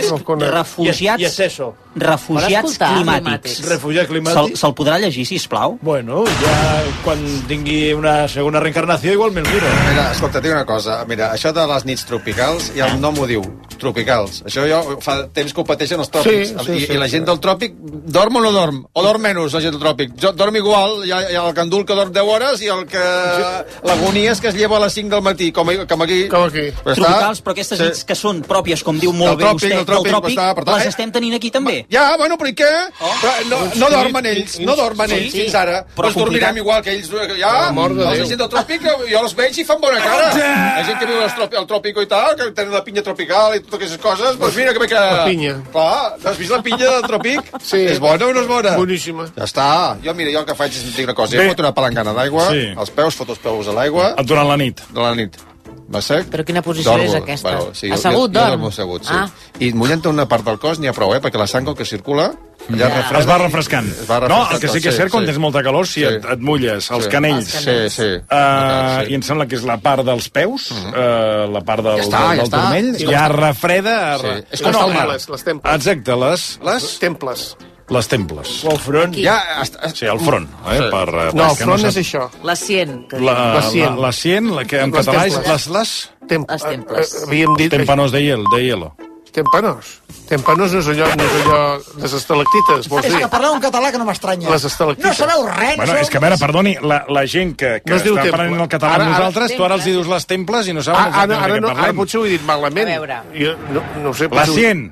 D: Refugiats Climàtics.
E: Refugiats climàtics?
D: Se'l podrà llegir, sisplau?
E: Bueno, ja quan tingui una segona reencarnació igual me'l miro.
F: Mira, escolta, tinc una cosa. Mira, això de les nits tropicals, hi ha nom m'ho diu, tropicals. Això jo fa temps que ho pateixen els tròpics. I la gent del tròpic dorm o no dorm? O dorm menys, la gent del tròpic? Dorm igual, hi ha el gandul que dorm 10 hores i el que... l'agonia és que es lleva a les 5 del matí, com aquí.
D: Tropicals, però aquestes nits que són pròpies, com diu molt bé vostè, del tròpic, les estem tenint aquí també.
F: Ja, bueno, però i què? No dormen ells, fins ara. Però dormirem igual que ells. Ja, la gent del tròpic, jo els veig i fan bona cara. La gent que viu al tròpic i tal, que tenen la pinya tropical i totes aquestes coses, doncs mira que bé que...
J: La pinya.
F: Clar, has vist la pinya del tròpic?
J: Sí.
F: És bona o no és bona?
J: Boníssima.
F: Ja està. Jo el que faig és dir una cosa. Jo foto una palangana d'aigua, els peus, foto els peus a l'aigua.
A: Durant la nit.
F: Durant la nit. Va sec?
C: Però quina posició és aquesta?
F: Assegut, dorm? Assegut, sí. I mullant una part del cos n'hi ha prou, perquè la sang que circula...
A: Es va refrescant. No, el que sí que és cert, quan tens molta calor, si et mulles els canells. I em sembla que és la part dels peus, la part del turmell, ja refreda...
J: És com estar al mar. Les temples.
A: Exacte, les
J: temples.
A: Les temples.
J: O el front.
A: Sí, el front.
J: No, el front és això.
B: La sien.
A: La sien, que en català és les
B: temples.
J: Havíem dit...
A: Tempanos de hielo.
J: Tempanos no és allò, les estalactites, vols dir?
G: És que parleu un català que no m'estranya.
J: Les estalactites.
G: No sabeu res.
A: Bueno, és que, a veure, perdoni, la gent que està aprenent el català amb nosaltres, tu ara els dius les temples i no saben exactament de què parlem.
J: Ara potser ho he dit malament.
C: A veure.
J: No ho sé.
A: La cien.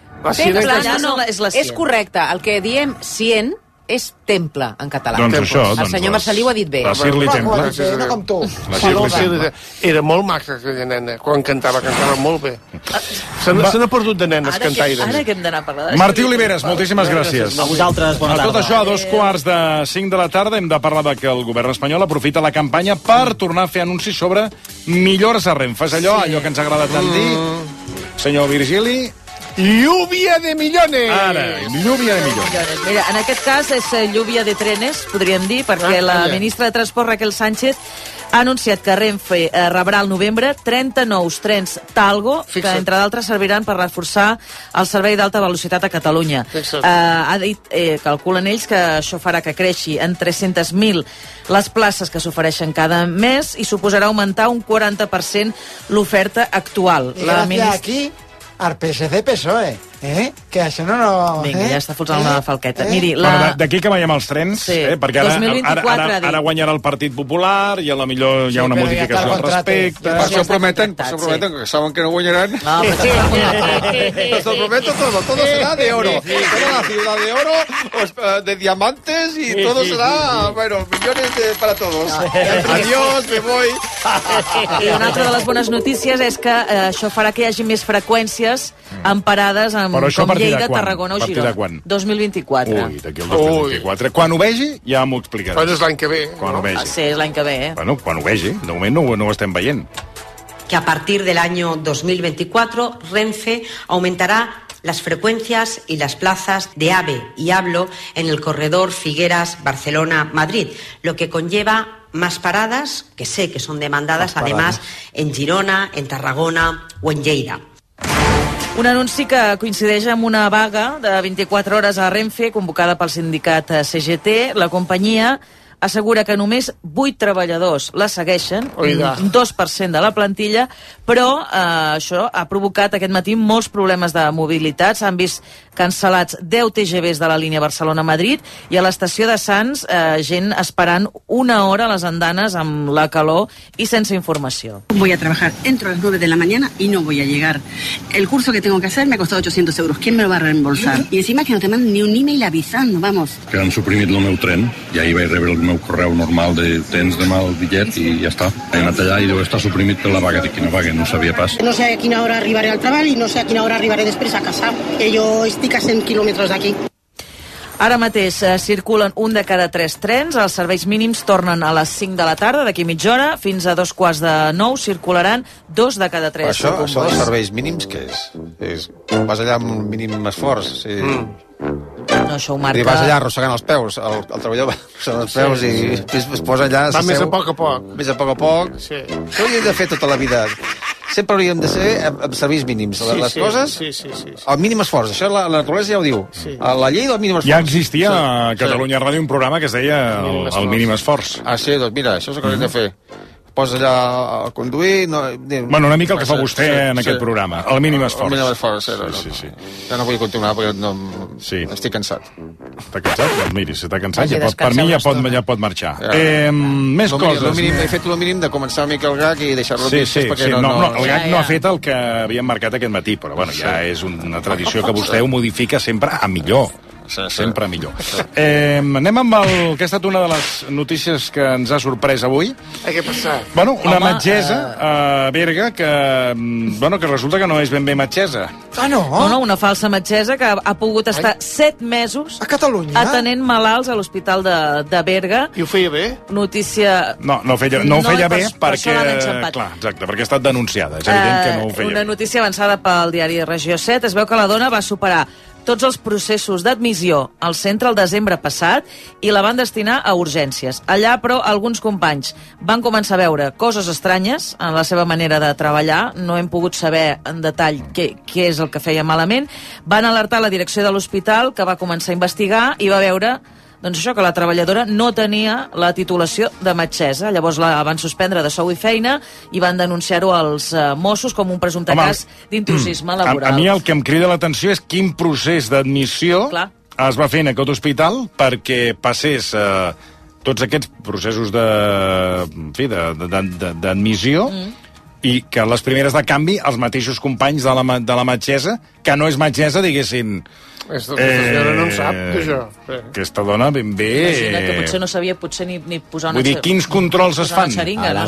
C: És correcte. El que diem cien és temple, en català.
A: Doncs això.
C: El senyor Marcelí ho ha dit bé.
A: La Shirley Temple.
G: No com tu.
J: Era molt maca, aquella nena, quan cantava molt bé. Se n'ha perdut de nenes cantaires.
B: Ara que hem d'anar a parlar de...
A: Martí Oliveres, moltíssimes gràcies.
D: A vosaltres, bona tarda.
A: A tot això, a 2:45 de la tarda, hem de parlar de que el govern espanyol aprofita la campanya per tornar a fer anuncis sobre millores a Renfe. És allò que ens agrada tant dir. Senyor Virgili...
J: Lluvia de millones!
A: Ara, lluvia de millones.
B: Mira, en aquest cas és lluvia de trenes, podríem dir, perquè la ministra de Transport, Raquel Sánchez, ha anunciat que Renfe rebrà al novembre 30 nous trens Talgo, que entre d'altres serviran per reforçar el servei d'alta velocitat a Catalunya. Ha dit, calculen ells, que això farà que creixi en 300.000 les places que s'ofereixen cada mes i suposarà augmentar un 40% l'oferta actual.
G: La ministra... al PSC-PSOE, que això no...
B: Vinga, ja està posant la falqueta. Miri,
A: d'aquí que veiem els trens, perquè ara guanyarà el Partit Popular i a la millor hi ha una modificació al respecte.
F: Per això prometen, que saben que no guanyaran. Os lo prometo todo será de oro. Toda la ciudad de oro, de diamantes y todo será, bueno, millones para todos. Adiós, me voy.
B: I una altra de les bones notícies és que això farà que hi hagi més freqüències en parades com Lleida, Tarragona o Girona. 2024.
A: Ui, d'aquí al 2024. Quan ho vegi, ja m'ho explicaràs.
J: Quan és l'any que ve.
A: Quan ho vegi.
B: Sí, és l'any que ve,
A: Bueno, quan ho vegi. De moment no ho estem veient.
K: Que a partir del año 2024, Renfe aumentará las frecuencias y las plazas de AVE y ABLO en el corredor Figueras-Barcelona-Madrid, lo que conlleva más paradas, que sé que son demandadas, además, en Girona, en Tarragona o en Lleida.
B: Un anunci que coincideix amb una vaga de 24 hores a Renfe, convocada pel sindicat CGT. La companyia assegura que només 8 treballadors la segueixen, un 2% de la plantilla, però això ha provocat aquest matí molts problemes de mobilitat. S'han vist cancel·lats 10 TGVs de la línia Barcelona-Madrid i a l'estació de Sants gent esperant una hora a les andanes amb la calor i sense informació.
L: Voy a trabajar, entro a las 9 de la mañana y no voy a llegar. El curso que tengo que hacer me ha costado 800 euros. ¿Quién me lo va a reembolsar? Y encima que no te mandan ni un email avisando, vamos.
M: Que han suprimit el meu tren, i ahir vaig rebre el meu correu normal de tens demà el bitllet i ja està. He anat allà i deu estar suprimit per la vaga. Dic, quina vaga? No sabia pas.
L: No sé a quina hora arribaré al treball i no sé a quina hora arribaré després a casa. Que jo estic a 100 quilòmetres d'aquí.
B: Ara mateix circulen un de cada 3 trens. Els serveis mínims tornen a les 5 de la tarda, d'aquí mitja hora, fins a 2:45 circularan 2 de cada 3.
F: Això dels serveis mínims, què és? Vas allà amb un mínim esforç, sí.
B: No, això ho marca...
F: I vas allà arrossegant els peus, el treballador va arrossegant els peus i es posa allà...
J: Va més a poc a poc.
F: Més a poc.
J: Sí.
F: Això ho hauríem de fer tota la vida. Sempre hauríem de ser amb serveis mínims. Les coses, el mínim esforç. Això la naturalesa ja ho diu. La llei del mínim esforç.
A: Ja existia a Catalunya Ràdio un programa que es deia el mínim esforç.
F: Ah, sí, doncs mira, això és el que hauríem de fer. posa allà a conduir...
A: Bueno, una mica el que fa vostè en aquest programa, el mínim esforç.
F: El mínim esforç, sí. Ja no vull continuar perquè estic cansat.
A: Està cansat? Doncs miri, si està cansat, per mi ja pot marxar. Més coses.
F: He fet el mínim de començar una mica el gag i deixar-lo
A: Sí, el gag no ha fet el que havíem marcat aquest matí, però bueno, ja és una tradició que vostè ho modifica sempre a millor. Sempre millor. Anem amb el que ha estat una de les notícies que ens ha sorprès avui.
J: Què ha passat?
A: Bueno, una metgessa a Berga que resulta que no és ben bé metgessa.
B: Ah, no? No, una falsa metgessa que ha pogut estar 7 mesos
G: a Catalunya
B: atenent malalts a l'hospital de Berga.
J: I ho feia bé?
B: Notícia...
A: No ho feia bé perquè... Clar, exacte, perquè ha estat denunciada. És evident que no ho feia bé.
B: Una notícia avançada pel diari Regió 7. Es veu que la dona va superar tots els processos d'admissió al centre el desembre passat i la van destinar a urgències. Allà, però, alguns companys van començar a veure coses estranyes en la seva manera de treballar. No hem pogut saber en detall què és el que feia malament. Van alertar la direcció de l'hospital, que va començar a investigar i va veure que la treballadora no tenia la titulació de metgessa. Llavors la van suspendre de sou i feina i van denunciar-ho als Mossos com un presumpte cas d'intrusisme laboral.
A: A mi el que em crida l'atenció és quin procés d'admissió es va fer en aquest hospital perquè passés tots aquests processos d'admissió i que les primeres de canvi els mateixos companys de la metgessa, que no és metgessa, diguessin...
J: Aquesta senyora no en sap, d'això.
A: Aquesta dona ben bé...
B: Imagina que potser no sabia ni posar una...
A: Vull dir, quins controls es fan?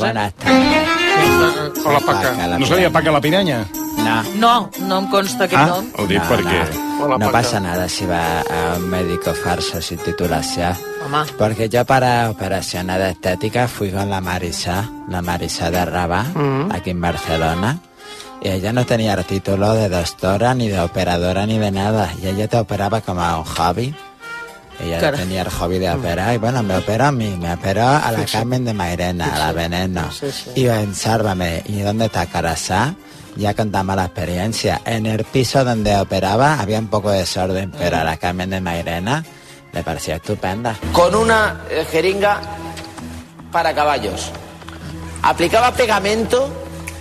A: No sabia Paca la Piranya?
B: No em consta aquest nom.
A: Ho dic perquè...
O: No pasa nada si va a un médico falso sin titulación. Porque yo para operaciones de estética fui con la Marisa de Rabat, aquí en Barcelona. Y ella no tenía el título de doctora, ni de operadora, ni de nada. Y ella te operaba como a un hobby. Ella tenía el hobby de operar. Y bueno, me operó a mí. Me operó a la Carmen de Mairena, a la Veneno. Y en Sálvame, ¿y dónde está Carasá? Ya contamos la experiencia. En el piso donde operaba había un poco de desorden, pero a la Carmen de Mairena le parecía estupenda.
P: Con una jeringa para caballos. Aplicaba pegamento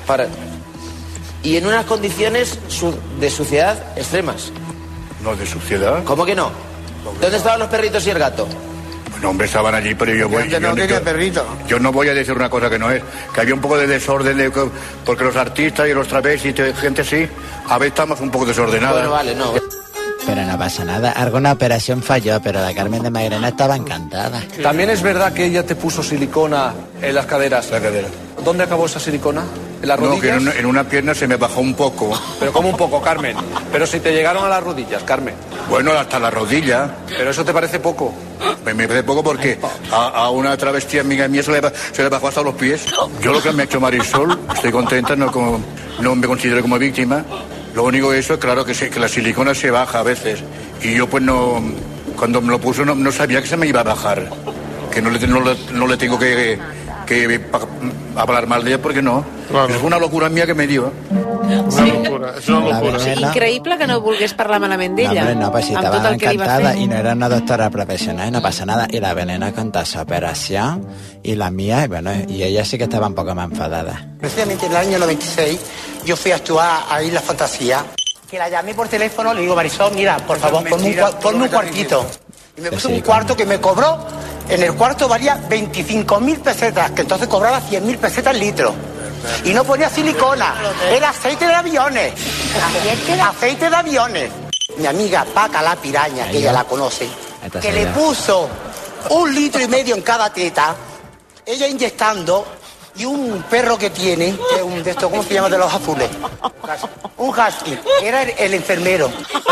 P: y en unas condiciones de suciedad extremas.
Q: ¿No de suciedad?
P: ¿Cómo que no? ¿Dónde estaban los perritos y el gato?
Q: Bueno, hombre, estaban allí, pero yo voy... Yo no voy a decir una cosa que no es. Que había un poco de desorden, porque los artistas y los travestis, gente así, a veces estamos un poco desordenadas.
P: Bueno, vale, no.
O: Pero no pasa nada. Alguna operación falló, pero la Carmen de Mairena estaba encantada.
P: También es verdad que ella te puso silicona en las caderas.
Q: La cadera.
P: ¿Dónde acabó esa silicona? ¿En las rodillas?
Q: No, que en una pierna se me bajó un poco.
P: ¿Pero cómo un poco, Carmen? Pero si te llegaron a las rodillas, Carmen.
Q: Bueno, hasta la rodilla.
P: ¿Pero eso te parece poco?
Q: Me parece poco porque a una travesti amiga mía se le bajó hasta los pies. Yo lo que me ha hecho Marisol, estoy contenta, no me considero como víctima. Lo único eso es claro que la silicona se baja a veces. Y yo pues no, cuando me lo puso no sabía que se me iba a bajar. Que no le tengo que hablar mal de ella porque no. Claro. És una locura mía que me dio.
J: És una locura.
C: Increïble que no volgués parlar malament d'ella.
O: No, pues si estaba encantada y no era una doctora profesional y no pasa nada. Y la Veneno contó su operación y la mía, y bueno, y ella sí que estaba un poco más enfadada.
T: Precisamente en el año 96 yo fui a actuar a Isla Fantasía. Que la llamé por teléfono, le digo, Marisol, mira, por favor, ponme un cuartito. Y me puso un cuarto que me cobró, en el cuarto valía 25.000 pesetas, que entonces cobraba 100.000 pesetas el litro. Y no ponía silicona, era aceite de aviones. Aceite de aviones. Mi amiga Paca la Piraña, que ella la conoce, que le puso 1,5 litros en cada teta, ella inyectando, y un perro que tiene, que es un de estos, ¿cómo se llama? De los azules. Un husky, era el enfermero.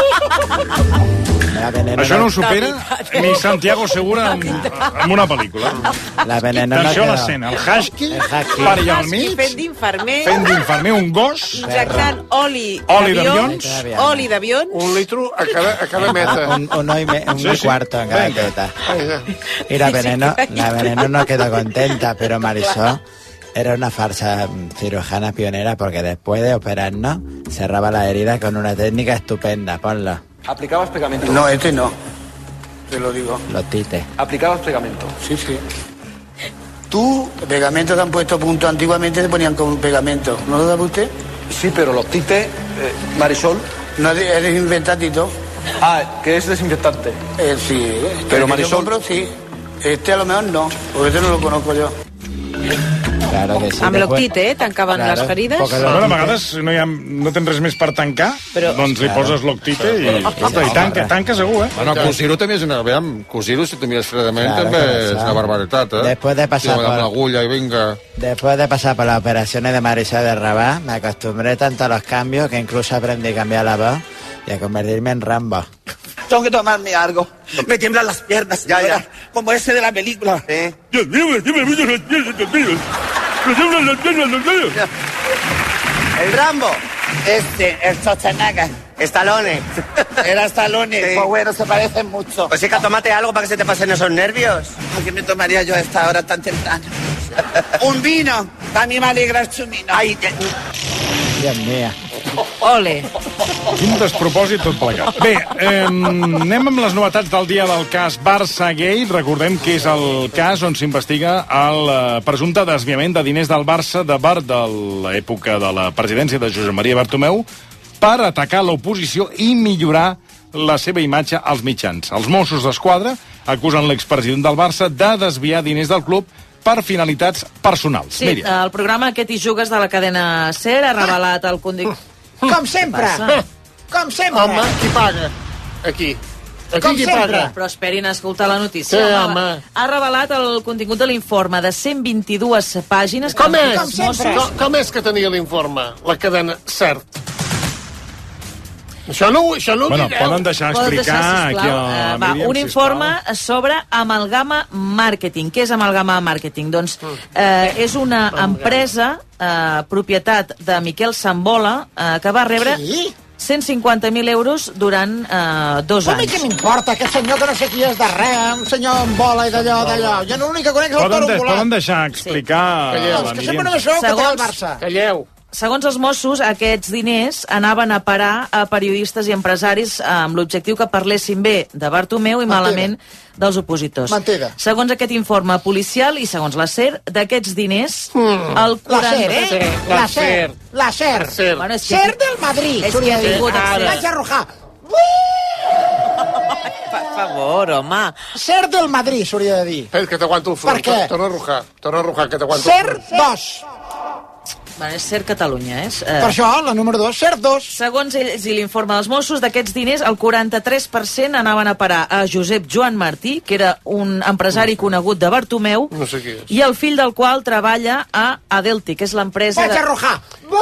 A: Això no ho supera ni Santiago Segura en una pel·lícula.
O: La Veneno
A: Atenció a l'escena, el husky, pare allà al mig,
C: fent d'infermer,
A: un gos,
C: injectant oli d'avions,
J: 1 litro a cada meta.
O: Un cuarto en cada teta. Y la Veneno no quedó contenta, pero Marisol era una farsa cirujana pionera porque después de operarnos cerraba la herida con una técnica estupenda. Ponlo.
P: ¿Aplicabas pegamento?
T: No, no. Te lo digo.
O: Los tites.
P: ¿Aplicabas pegamento?
T: Sí. tú, el pegamento te han puesto punto. Antiguamente se ponían con un pegamento. ¿No lo sabe usted?
P: Sí, pero los tites, Marisol...
T: No, es desinfectantito.
P: Ah, que es desinfectante.
T: Sí.
P: Pero Marisol...
T: Compro, sí. Este a lo mejor no, porque este no lo conozco jo.
O: Claro que sí.
C: Amb l'octite, tancaven les ferides.
A: Bueno, a vegades no tens res més per tancar, doncs li poses l'octite i tanca segur,
F: Bueno, cosir-ho també és una... Cosir-ho, si t'ho mires fredament, també és una barbaritat,
O: Después de pasar
F: por... la agulla y venga...
O: Después de pasar por las operaciones de Marisol de Rabat, me acostumbré tanto a los cambios que incluso aprendí a cambiar la voz y a convertirme en Rambo.
T: Tengo que tomarme algo. Me tiemblan las piernas. Ya. Como ese de la película. Dios mío, me tiemblan las piernas, Dios mío. Me tiemblan las piernas, Dios mío. El Rambo. El Schwarzenegger. Stallone. Era Stallone. Sí. Pues bueno, se parecen mucho. Pues chica, tómate algo para que se te pasen esos nervios. ¿A qué me tomaría yo a esta hora tan temprana? Un vino. A mí me alegra el chumino. Ay,
O: Dios mío.
C: Ole.
A: Quin despropòsit tot plegat. Bé, anem amb les novetats del dia del cas Barça-Gate. Recordem que és el cas on s'investiga el presumpte desviament de diners del Barça de l'època de la presidència de Josep Maria Bartomeu per atacar l'oposició i millorar la seva imatge als mitjans. Els Mossos d'Esquadra acusen l'expresident del Barça de desviar diners del club per finalitats personals.
B: Sí, el programa Aquest hi jugues de la cadena SER ha revelat el
T: Com sempre! Com sempre!
J: Home, qui paga? Aquí.
T: Com sempre!
B: Però esperin a escoltar la notícia.
J: Sí, home.
B: Ha revelat el contingut de l'informe de 122 pàgines.
J: Com és que tenia l'informe? La cadena CERT. Això no
A: bueno, poden deixar explicar aquí a Míriam,
B: un informe sobre Amalgama Marketing. Què és Amalgama Marketing? Doncs és una empresa propietat de Miquel Sambola que va rebre 150.000 euros durant 2 anys.
T: A mi què m'importa, aquest senyor que no sé qui és de res, un senyor amb bola i d'allò. Jo l'únic que conec és el toro volat.
A: Poden deixar explicar a la
T: que sempre només sou que té el Barça.
J: Calleu.
B: Segons els Mossos, aquests diners anaven a parar a periodistes i empresaris amb l'objectiu que parlessin bé de Bartomeu i malament dels opositors.
T: Mentida.
B: Segons aquest informe policial i segons la SER, d'aquests diners... El 40...
T: La SER.
B: Bueno,
T: SER del Madrid.
B: És que ha vingut
T: Vaig a arrojar.
C: Per favor, home.
T: SER del Madrid, s'hauria de dir.
J: Que t'aguanto el front.
T: Per què?
J: Torna a arrojar, que t'aguanto el front.
T: SER 2.
B: És SER Catalunya,
T: Per això, la número 2, SER 2.
B: Segons ells i l'informe dels Mossos, d'aquests diners, el 43% anaven a parar a Josep Joan Martí, que era un empresari conegut de Bartomeu,
J: no sé qui és,
B: i el fill del qual treballa a Adelti, que és l'empresa
T: Vaig a arrojar.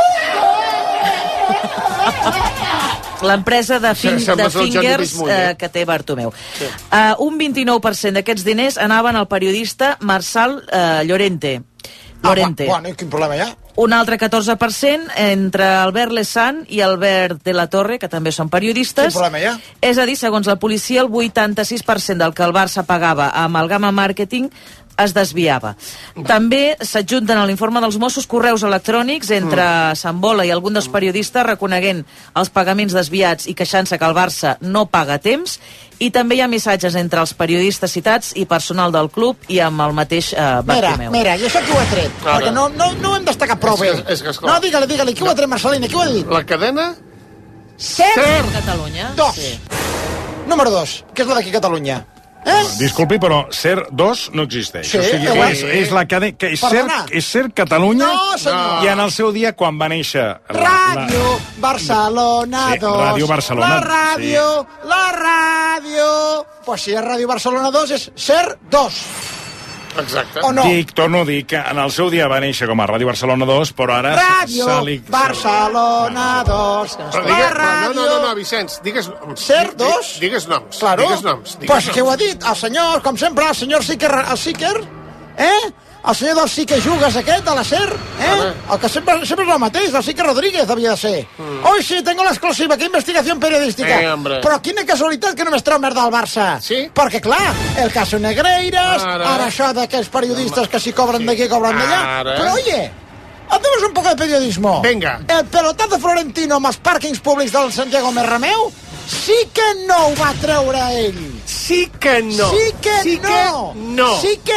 B: L'empresa de Fingers que té Bartomeu. Sí. Un 29% d'aquests diners anaven al periodista Marçal Llorente.
T: Bueno, quin problema hi ha?
B: Un altre 14% entre Albert Lesan i Albert de la Torre, que també són periodistes.
T: Quin problema hi ha?
B: És a dir, segons la policia, el 86% del que el Barça pagava a Amalgama Marketing es desviava. També s'adjunten a l'informe dels Mossos correus electrònics entre Sambola i algun dels periodistes reconeguent els pagaments desviats i queixant-se que el Barça no paga a temps, i també hi ha missatges entre els periodistes citats i personal del club i amb el mateix Bartomeu.
T: Mira, i això qui ho ha tret? Perquè no ho hem destacat prou bé. No, digue-li, qui ho ha tret, Marcelina? Qui ho ha dit?
J: La cadena?
T: SER
B: Catalunya.
T: 2. Sí. Número 2, que és la d'aquí a Catalunya.
A: Disculpi, però SER 2 no existeix.
T: Sí,
A: o sigui, és la cadena... És SER Catalunya i en el seu dia, quan va néixer...
T: Ràdio Barcelona 2.
A: Sí, Ràdio Barcelona.
T: La ràdio. Pues si és Ràdio Barcelona 2, és SER 2.
J: Exacte.
T: O no?
A: Torno a dir que en el seu dia va néixer com a Ràdio Barcelona 2, però ara...
T: Ràdio Barcelona 2.
J: No, Vicenç, digues...
T: SER 2?
J: Digues noms.
T: Claro.
J: Digues noms.
T: Pues que ho ha dit el senyor, com sempre, el senyor Siker, el senyor del Sí que jugues aquest, de la SER, el que sempre és el mateix, el Siker Rodríguez havia de ser. Hoy sí, tengo l'exclusiva, que investigació periodística. Però quina casualitat que només treu merda al Barça.
J: Sí?
T: Perquè, clar, el caso Negreiras, ara això d'aquests periodistes que si cobren d'aquí, cobren d'allà. Però, oye, hacemos un poco de periodismo.
J: Venga.
T: El pelotazo florentino amb els pàrquings públics del Santiago Bernabéu sí que no ho va treure ell.
J: Sí que no.
T: Sí que no. Sí que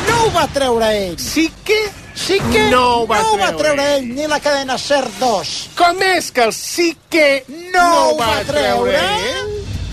G: no ho va treure ell.
J: Sí que
G: no ho va treure ell, ni la cadena SER 2.
J: Com és que el sí que
G: no ho va treure ell?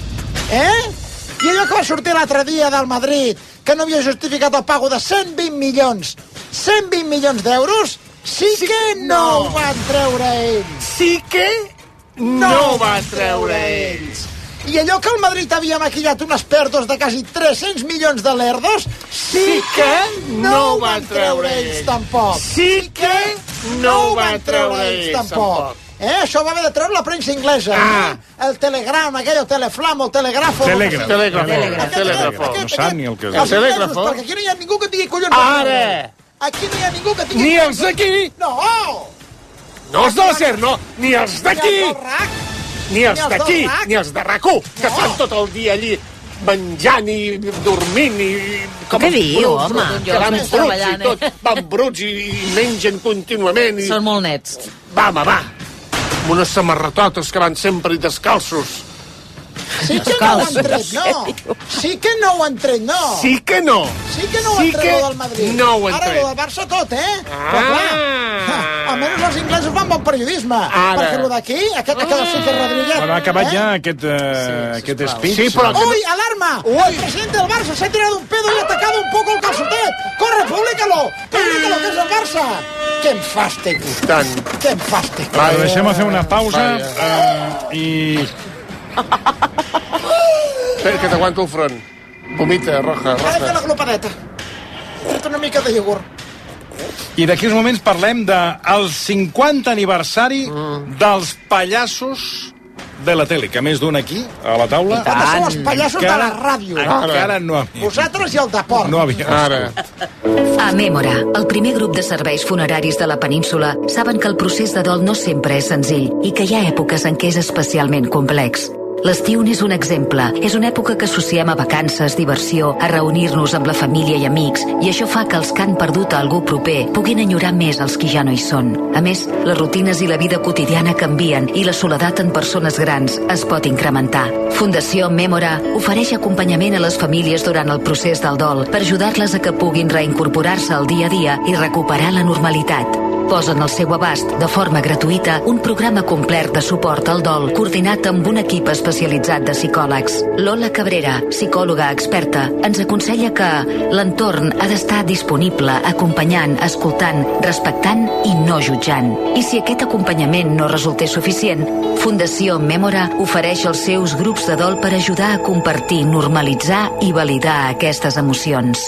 G: I allò que va sortir l'altre dia del Madrid, que no havia justificat el pago de 120 milions d'euros, sí que no ho van treure ells.
J: Sí que no ho van treure ells.
G: I allò que el Madrid havia maquillat unes pèrdues de quasi 300 milions de lerdos, sí que no ho van treure ells tampoc.
J: Sí que no ho van treure ells tampoc.
G: Això va haver de treure la premsa inglesa. El Telegram, aquell, el Teleflamo, el Telegrafo.
J: Telegrafo.
A: No sap ni el que és.
G: El Telegrafo. Perquè aquí no hi ha ningú que tingui collons.
J: Ara!
G: Aquí no hi ha ningú que tingui...
J: Ni els d'aquí!
G: No!
J: No els de la SER, no! Ni els d'aquí! Ni els d'aquí, ni els de RAC1, que estan tot el dia allí menjant i dormint i...
C: Què diu, home?
J: Que van bruts i tot, van bruts i mengen contínuament i...
B: Són molt nets.
J: Va, amb unes samarretotes que van sempre descalços.
G: Sí que no ho han tret, no. Sí que no ho han tret, no.
J: Sí que no.
G: Sí que no ho han tret, del Madrid.
J: No ho han tret.
G: Ara, del Barça tot, Però clar, almenys els inglesos van bon periodisme. Perquè el d'aquí, aquest que del Cite Rodríguez...
A: Bueno, ha acabat ja aquest speech.
J: Sí, però...
G: ¡Uy, alarma! El presidente del Barça se ha tirado un pedo y ha atacado un poco el calçotet. ¡Corre, públicalo! ¡Públicalo, que és el Barça! ¡Qué enfàstic!
J: Tant.
G: ¡Qué enfàstic!
A: Vale, deixem fer una pausa i...
J: Espera, que t'aguanto el front. Vomita, roja.
G: Ara fer la glopadeta. Una mica de iogurt.
A: I d'aquí uns moments parlem del 50 aniversari dels pallassos de la tele, que més d'un aquí, a la taula.
G: Som els pallassos de la ràdio.
A: Encara no havia.
G: Vosaltres i el de port.
A: No havia.
J: Ara.
U: A Mémora, el primer grup de serveis funeraris de la península, saben que el procés de dol no sempre és senzill i que hi ha èpoques en què és especialment complex. L'estiu n'és un exemple. És una època que associem a vacances, diversió, a reunir-nos amb la família i amics, i això fa que els que han perdut a algú proper puguin enyorar més els que ja no hi són. A més, les rutines i la vida quotidiana canvien i la soledat en persones grans es pot incrementar. Fundació Mémora ofereix acompanyament a les famílies durant el procés del dol per ajudar-les a que puguin reincorporar-se al dia a dia i recuperar la normalitat. Posen al seu abast, de forma gratuïta, un programa complet de suport al dol coordinat amb un equip especialitzat de psicòlegs. Lola Cabrera, psicòloga experta, ens aconsella que l'entorn ha d'estar disponible, acompanyant, escoltant, respectant i no jutjant. I si aquest acompanyament no resultés suficient, Fundació Mémora ofereix els seus grups de dol per ajudar a compartir, normalitzar i validar aquestes emocions.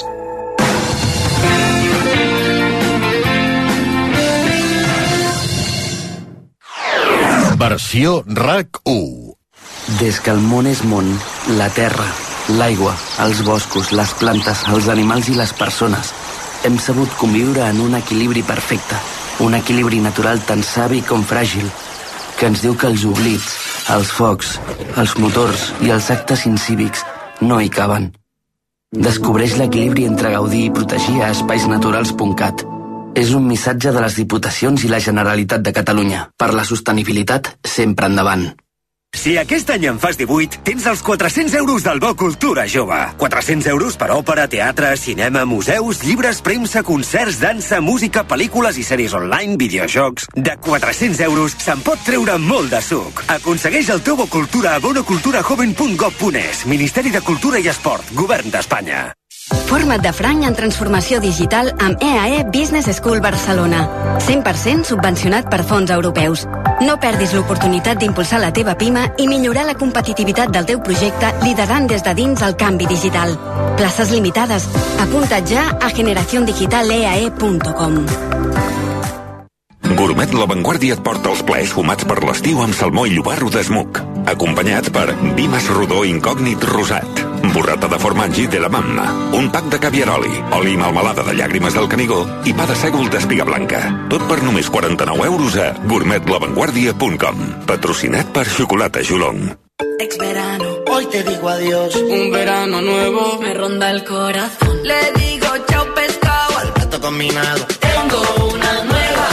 S: Versió RAC1.
V: Des que el món és món, la terra, l'aigua, els boscos, les plantes, els animals i les persones, hem sabut conviure en un equilibri perfecte, un equilibri natural tan savi com fràgil, que ens diu que els oblits, els focs, els motors i els actes incívics no hi caben. Descobreix l'equilibri entre gaudir i protegir a espaisnaturals.cat. És un missatge de les Diputacions i la Generalitat de Catalunya. Per la sostenibilitat, sempre endavant.
W: Si aquest any en fas 18, tens els 400 euros del Bo Cultura Jove. 400 euros per òpera, teatre, cinema, museus, llibres, premsa, concerts, dansa, música, pel·lícules i sèries online, videojocs... De 400 euros se'n pot treure molt de suc. Aconsegueix el teu Bo Cultura a bonoculturajoven.gov.es. Ministeri de Cultura i Esport, Govern d'Espanya.
X: Forma't de franc en transformació digital amb EAE Business School Barcelona. 100% subvencionat per fons europeus. No perdis l'oportunitat d'impulsar la teva PIME i millorar la competitivitat del teu projecte liderant des de dins el canvi digital. Places limitades. Apunta't ja a generaciondigitaleae.com.
Y: Gourmet La Vanguardia et porta els plaers fumats per l'estiu amb salmó i llobarro d'esmuc, acompanyat per Dimas Rodó Incògnit Rosat, burrata de formatge de la mamma, un pack de caviaroli, oli i melmelada de llàgrimes del Canigó i pa de sègol d'espiga blanca. Tot per només 49 euros a gourmetlavanguardia.com. Patrocinat per Xocolata Jolong.
Z: Ex verano, hoy te digo adiós. Un verano nuevo me ronda el corazón. Le digo chao pescado al plato combinado. Tengo una nueva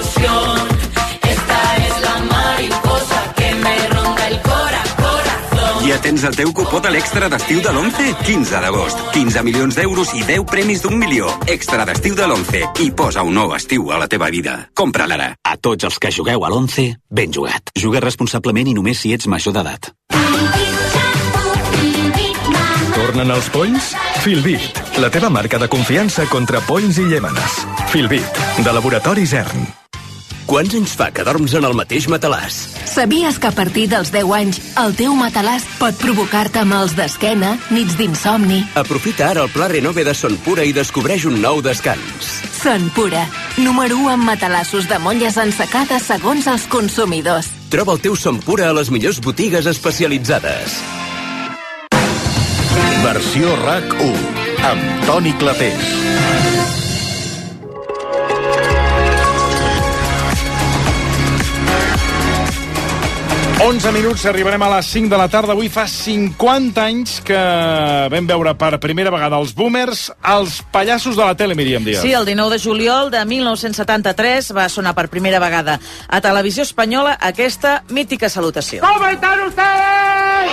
Z: ilusión. Esta es la mariposa que me ronda el corazón.
W: Ja tens el teu cupó de l'extra d'estiu de l'11? 15 d'agost. 15 milions d'euros i 10 premis d'1 milió. Extra d'estiu de l'11. I posa un nou estiu a la teva vida. Compra-la ara.
D: A tots els que jugueu a l'11, ben jugat. Juga responsablement i només si ets major d'edat.
E: Tornen els polls? Filbit, la teva marca de confiança contra polls i llèmenes. Filbit, de Laboratoris ERN.
H: Quants anys fa que dorms en el mateix matalàs?
I: Sabies que a partir dels 10 anys el teu matalàs pot provocar-te mals d'esquena, nits d'insomni?
H: Aprofita ara el pla Renove de Son Pura i descobreix un nou descans.
I: Son Pura, número 1 en matalassos de molles ensecades segons els consumidors.
H: Troba el teu Son Pura a les millors botigues especialitzades.
S: Versió RAC1 amb Toni Clapés.
A: 11 minuts, arribarem a les 5 de la tarda. Avui fa 50 anys que vam veure per primera vegada els boomers, els pallassos de la tele, Míriam Díaz.
B: Sí, el 19 de juliol de 1973 va sonar per primera vegada a Televisió Espanyola aquesta mítica salutació.
N: ¿Cómo están ustedes?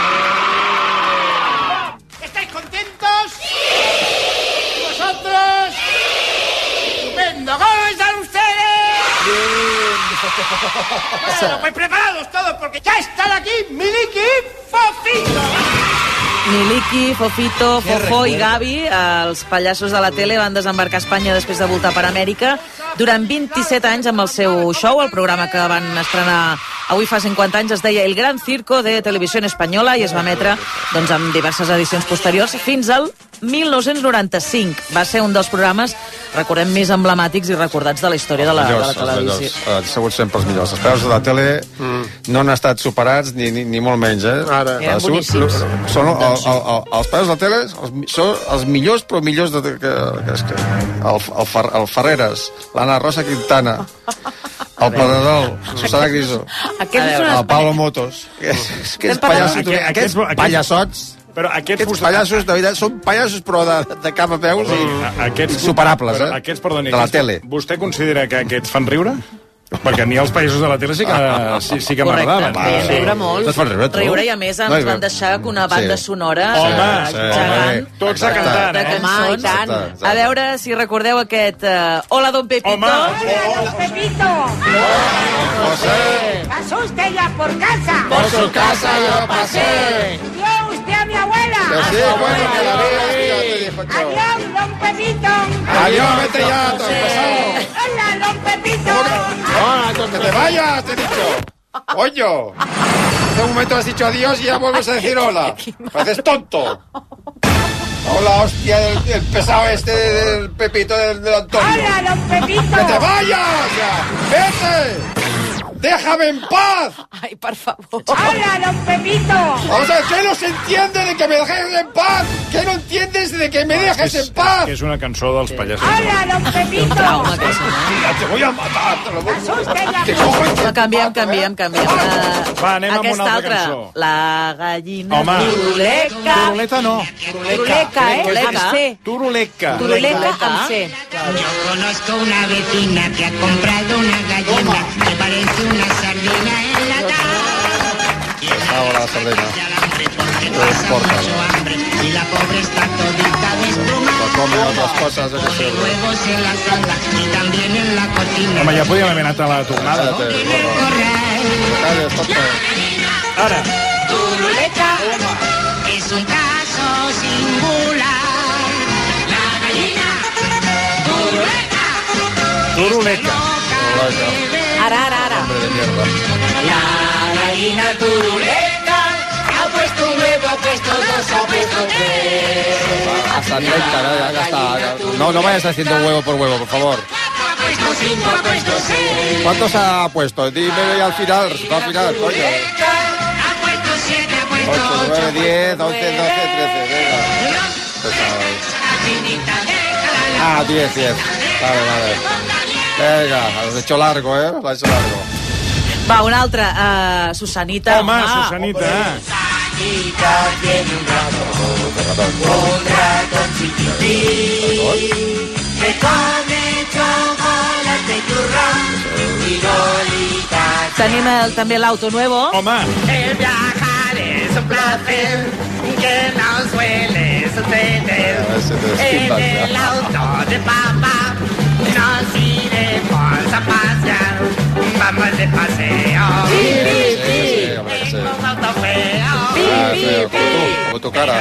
N: ¿Estáis contentos? ¿Sí? ¿Vosotros? ¡Estupendo! ¿Cómo están ustedes? Bien. Bueno, pues preparados todos porque ya están aquí Miliki y Fofito.
B: Miliki, Fofito, Fofó i Gavi, els pallassos de la tele, van desembarcar a Espanya després de voltar per Amèrica durant 27 anys amb el seu show. El programa que van estrenar avui fa 50 anys es deia El Gran Circo de Televisió Espanyola i es va emetre doncs, en diverses edicions posteriors fins al 1995. Va ser un dels programes, recordem, més emblemàtics i recordats de la història de la televisió.
F: Han sigut sempre els millors. Els pallassos de la tele no han estat superats ni molt menys.
B: Eren boníssims.
F: Són els pallassos de la tele són els millors, però millors el Ferreres, l'Anna Rosa Quintana, el Pladerdol, Susana Griso, el Pablo Motos. Aquests pallassots.
A: Però
F: aquests pallassos, de veritat, són pallassos, però de cap a peus i insuperables,
A: perdoni,
F: de la tele.
A: Vostè considera que aquests fan riure? Perquè a mi els pallassos de la tele sí que m'agradaven.
B: Correcte, riure molt. Riure i a més ens van deixar una banda sonora gegant.
A: Tots a cantar,
B: de cançons. A veure si recordeu aquest Hola, Don Pepito.
N: Hola, Don Pepito. ¿Pasó usted ya por casa?
F: Por su casa yo pasé.
N: ¿Vio usted a mi abuela?
F: Sí, bueno, que la vi.
N: Adiós, Don Pepito.
F: Adiós, vete ya, todo pasado.
N: Hola, Don Pepito.
F: ¡Que te vayas, te he dicho! ¡Coño! Hace un momento has dicho adiós y ya vuelves a decir hola. Pareces tonto. Hola, hostia, el pesado este del Pepito del Antonio.
N: ¡Hola, Don Pepito!
F: ¡Que te vayas! ¡Vete! ¡Déjame en paz!
B: Ay, por favor.
N: ¡Hola, Don Pepito!
F: O sea, ¿qué no se entiende de que me dejes en paz? ¿Qué no entiendes de que me dejes en paz?
A: Que és una cançó dels pallassos.
N: ¡Hola, Don Pepito!
F: Te voy a matar, te lo voy a
B: matar. Canviem.
A: Va, anem amb una altra cançó.
B: La gallina
A: turuleca. Turuleta no.
B: Turuleca, amb C.
A: Turuleca.
B: Turuleca amb C.
N: Yo conozco una vecina que ha comprado una gallina que parece una sardina enlatada.
F: Ahora la sardina.
N: Y la pobre está todita desplumada.
F: Come otras cosas de
N: que huevos en la sala y también en la cocina.
A: Home, ja podíem haver anat a la tornada, no? Ara.
N: Turuleca es un caso singular. La gallina
A: Turuleca.
B: Ara.
N: La gallina turuleca ha puesto un huevo, ha puesto dos, ha puesto tres.
F: Hasta 30, ya está. No vayas haciendo huevo, por favor.
N: Ha puesto 5, ha puesto 6.
F: ¿Cuántos ha puesto? Dime al final, resultado final, coño.
N: Ha puesto 7, ha puesto
F: 8, 9, 10, 11, 12, 13, venga. 10. Vale. Venga, has hecho largo, Lo has hecho largo.
B: Va, una altra. Susanita.
A: Home, Susanita.
N: Susanita tiene un ratón chiquitín que come chocolate, turrón y bolitas.
B: Tenim també l'Auto Nuevo.
A: Home.
N: Él viaja desde
Z: es un placer que nos suele suceder. En el auto de papá nos iremos a pasear. Vamos de paseo. En un auto feo.
F: Como tu cara.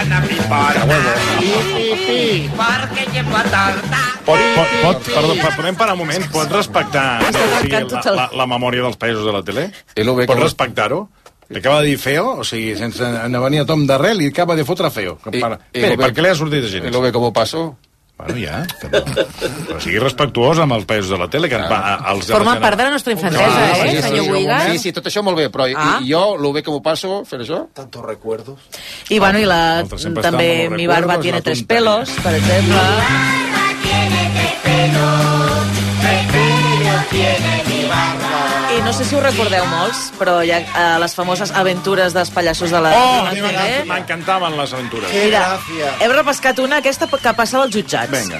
Z: Porque llevo torta.
A: Perdó, podem parar un moment? Pots respectar la memòria dels països de la tele? Pots respectar-ho? Acaba de dir feo, o sigui, sense venir a tom d'arrel i acaba de fotre feo. Per què li ha sortit de gent?
F: I lo ve com ho passo?
A: Bueno, ja. Però sigui respectuós amb els països de la tele.
C: Forma part de la nostra infantesa, senyor Buigas?
F: Sí, tot això molt bé, però jo, lo bé que m'ho passo, fer això...
G: Tantos recuerdos.
B: I bueno, també mi barba tiene 3 pelos, per exemple.
Z: Tiene 3 pelos, 3 pelos tiene mi barba.
B: I no sé si ho recordeu molts, però hi ha les famoses aventures dels pallassos de la tele.
A: M'encantaven les aventures.
B: Mira, hem repescat una, aquesta que passava als jutjats.
A: Venga.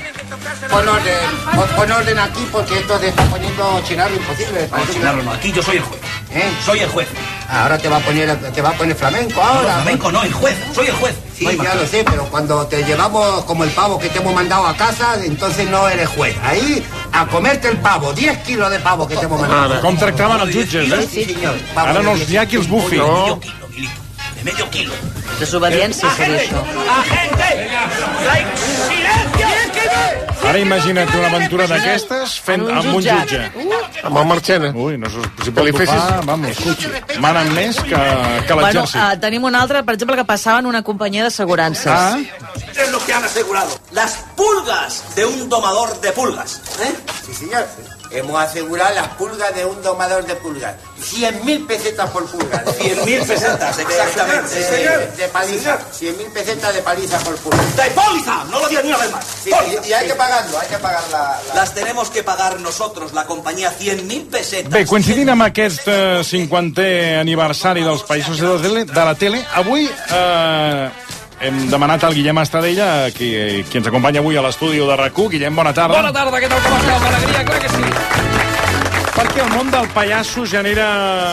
T: Pon orden aquí porque esto te está poniendo chinarro imposible.
K: No, chinarro no, aquí yo soy el juez. Soy el juez.
T: Ahora te va a poner flamenco ahora.
K: No, flamenco no, el juez, soy el juez.
T: Sí, ya lo sé, pero cuando te llevamos como el pavo que te hemos mandado a casa, entonces no eres juez. Ahí, a comerte el pavo, 10 kilos de pavo que te hemos mandado.
A: Com tractaven els jutges, eh?
T: Sí, senyor.
A: Ara no els hi ha qui els bufi.
K: De medio kilo.
B: Desobediència seria això.
K: ¡Agente! ¡Silencio!
A: Ara imagina't una aventura d'aquestes fent amb un jutge.
J: Amb el Marchena.
A: Ui, no sé si pot topar, vamos, manen més que l'exèrcit.
B: Bueno, tenim un altre, per exemple, que passava en una companyia d'assegurances.
K: Es lo que han asegurado. Las pulgas de un domador de pulgas.
T: Sí, señor. Hemos asegurado las pulgas de un domador de pulgas. 100.000 pesetas por pulga.
K: 100.000 pesetas, exactamente.
T: Sí, señor. De paliza. 100.000 pesetas de paliza por pulga.
K: ¡De póliza! No lo digas ni una vez más.
T: Sí, y hay que pagarlo, hay que pagar la...
K: Las tenemos que pagar nosotros, la compañía, 100.000 pesetas.
A: Bé, coincidint amb aquest 50è aniversari dels països de la tele, avui hem demanat al Guillem Estadella, qui ens acompanya avui a l'estudi de RAC1. Guillem, bona tarda.
L: Bona tarda, què tal, com esteu? Amb alegria, clar que sí.
A: Perquè el món del pallasso genera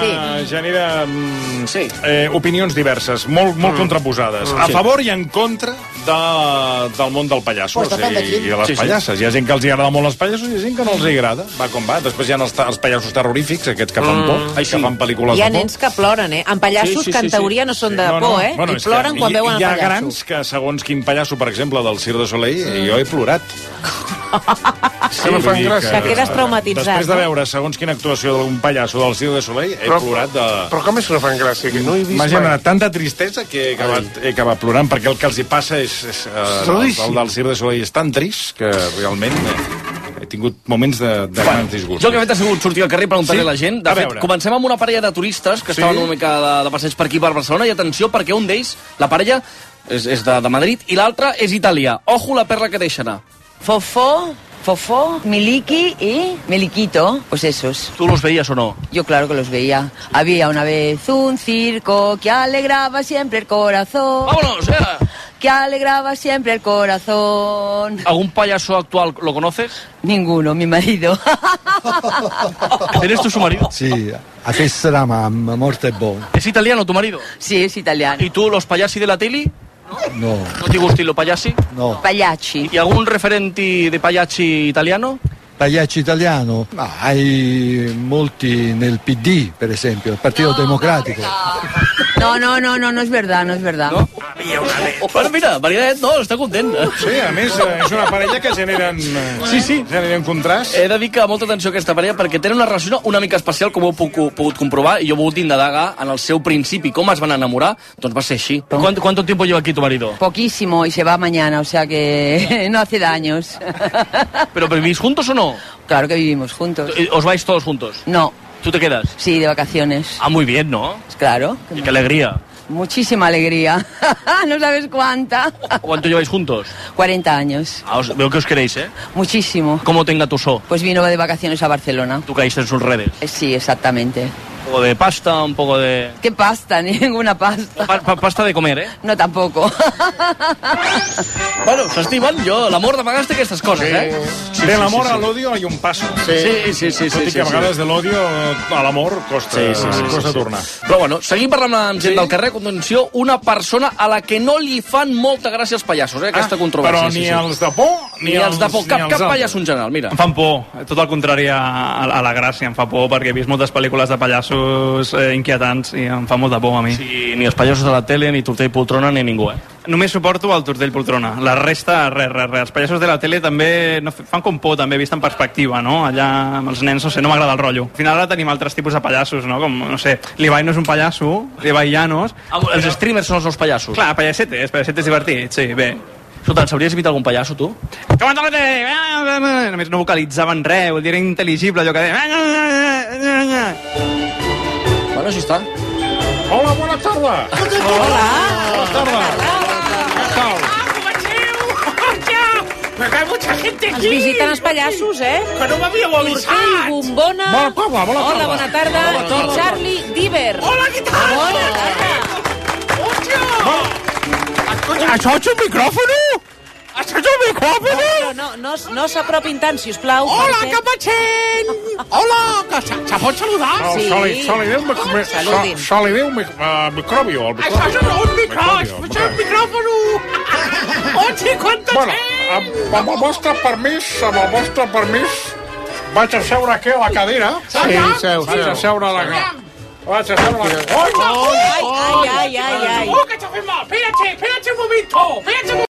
A: opinions diverses, molt contraposades, a favor i en contra del món del pallasso i les pallasses. Hi ha gent que els agrada molt els pallassos i hi ha gent que no els agrada. Va com va. Després hi ha els pallassos terrorífics, aquests que fan por, que fan pel·lícules de por.
C: Hi ha nens que ploren, En pallassos que en teoria no són de por, I ploren quan veuen el pallasso.
A: Hi ha grans que, segons quin pallasso, per exemple, del Cirque du Soleil, jo he plorat.
J: Que no fan gràcia.
C: Que quedes traumatitzat.
A: Després de veure segons quina actuació d'un pallasso del Cirque du Soleil, he plorat de...
J: Però com és que no fan gràcia? Que no he vist mai.
A: M'ha tanta tristesa que he acabat plorant, perquè el que els hi passa és... El del Cirque du Soleil és tan trist que realment he tingut moments de gran disgust.
L: Jo el que he fet ha sigut sortir al carrer i preguntar-li a la gent. De fet, comencem amb una parella de turistes que estaven una mica de passeig per aquí, per Barcelona, i atenció, perquè un d'ells, la parella, és de Madrid, i l'altre és italià. Ojo la perla que deixa anar.
M: Fofó, Miliki y Meliquito, pues esos.
L: ¿Tú los veías o no?
M: Yo claro que los veía. Había una vez un circo que alegraba siempre el corazón.
L: ¡Vámonos, ya!
M: Que alegraba siempre el corazón.
L: ¿Algún payaso actual lo conoces?
M: Ninguno, mi marido.
L: ¿Eres tú su marido?
P: Sí, a te será mamma, morte è buono.
L: ¿Es italiano tu marido?
M: Sí, es italiano.
L: ¿Y tú, los payassi de la tele?
P: No.
L: ¿No ti gusti lo pagliacci?
P: No.
M: Pagliacci.
L: ¿Y algún referente de pagliacci italiano?
P: Pagliacci italiano? Hai molti nel PD, per esempio, il Partito Democratico.
M: No es verdad, no es verdad.
L: ¿No? Bueno, mira, Marianet, no, està content.
A: Sí, a més, és una parella que generen...
L: Sí.
A: Generen contrast.
L: He de dir que molta atenció a aquesta parella perquè tenen una relació una mica especial, com ho he pogut comprovar, i jo he volgut indagar en el seu principi, com es van enamorar, doncs va ser així. ¿Cuánto tiempo lleva aquí tu marido?
M: Poquísimo, y se va mañana, o sea que no hace daños.
L: ¿Pero vivís juntos o no?
M: Claro que vivimos juntos.
L: ¿Os vais todos juntos?
M: No.
L: ¿Tú te quedas?
M: Sí, de vacaciones.
L: Ah, muy bien, ¿no?
M: Claro.
L: Y qué alegría.
M: Muchísima alegría. No sabes cuánta.
L: ¿Cuánto lleváis juntos?
M: 40 años.
L: Veo que os queréis, ¿eh?
M: Muchísimo.
L: ¿Cómo te engatusó?
M: Pues vino de vacaciones a Barcelona.
L: ¿Tú caíste en sus redes?
M: Sí, exactamente.
L: poco de pasta, un poco de...
M: ¿Qué pasta? Ninguna pasta.
L: Pasta de comer, ¿eh?
M: No, tampoco.
L: Bueno, s'estimen, l'amor de vegades té aquestes coses, eh?
A: De l'amor a l'odio hi ha un passo.
L: Sí.
A: Tot i que a vegades de l'odio a l'amor costa tornar.
L: Però bueno, seguim parlant amb gent del carrer. A continuació, una persona a la que no li fan molta gràcia els pallassos, aquesta controvèrsia.
A: Però ni els de por,
L: ni els de por. Cap pallasso en general, mira.
O: Em fan por, tot el contrari a la gràcia, em fa por, perquè he vist moltes pel·lícules de pallassos inquietants i em fa molta por a mi.
L: Sí, ni els pallassos de la tele, ni Tortell Poltrona, ni ningú,
O: Només suporto el Tortell Poltrona. La resta, res. Els pallassos de la tele també fan com por, també, vist en perspectiva, no? Allà amb els nens, no sé, no m'agrada el rotllo. Al final ara tenim altres tipus de pallassos, no? Com, no sé, l'Ibai no és un pallasso, l'Ibai Llanos...
L: Els streamers són els nous pallassos.
O: Clar, pallassetes divertits, sí, bé.
L: Escolta, sabries imitar algun pallasso, tu?
O: Només no vocalitzaven res, era intel·ligible, allò que deia...
L: Bueno, així està.
A: Hola, bona tarda.
C: Hola.
A: Bona tarda.
J: Me cae mucha gente aquí.
C: Ens visiten els pallassos,
J: Que no m'havíeu avisat.
C: Tortell, Bombona.
A: Hola,
C: bona tarda. I Charlie Diver.
J: Hola, què tal?
C: Bona tarda.
J: Això és un micròfon? Això és un micròfon?
C: No s'apropin tant, sisplau.
J: Hola, Capatxent! Hola, que se pot saludar?
C: Sí.
A: Se li diu micròbio.
J: Això és un micròfon. Oye, quanta gent!
A: Amb el vostre permís, vaig a seure aquí a la cadira.
F: Seu.
A: Vaig a seure a la cadira.
C: Ai.
J: Que te hace mal. Espérate un momento.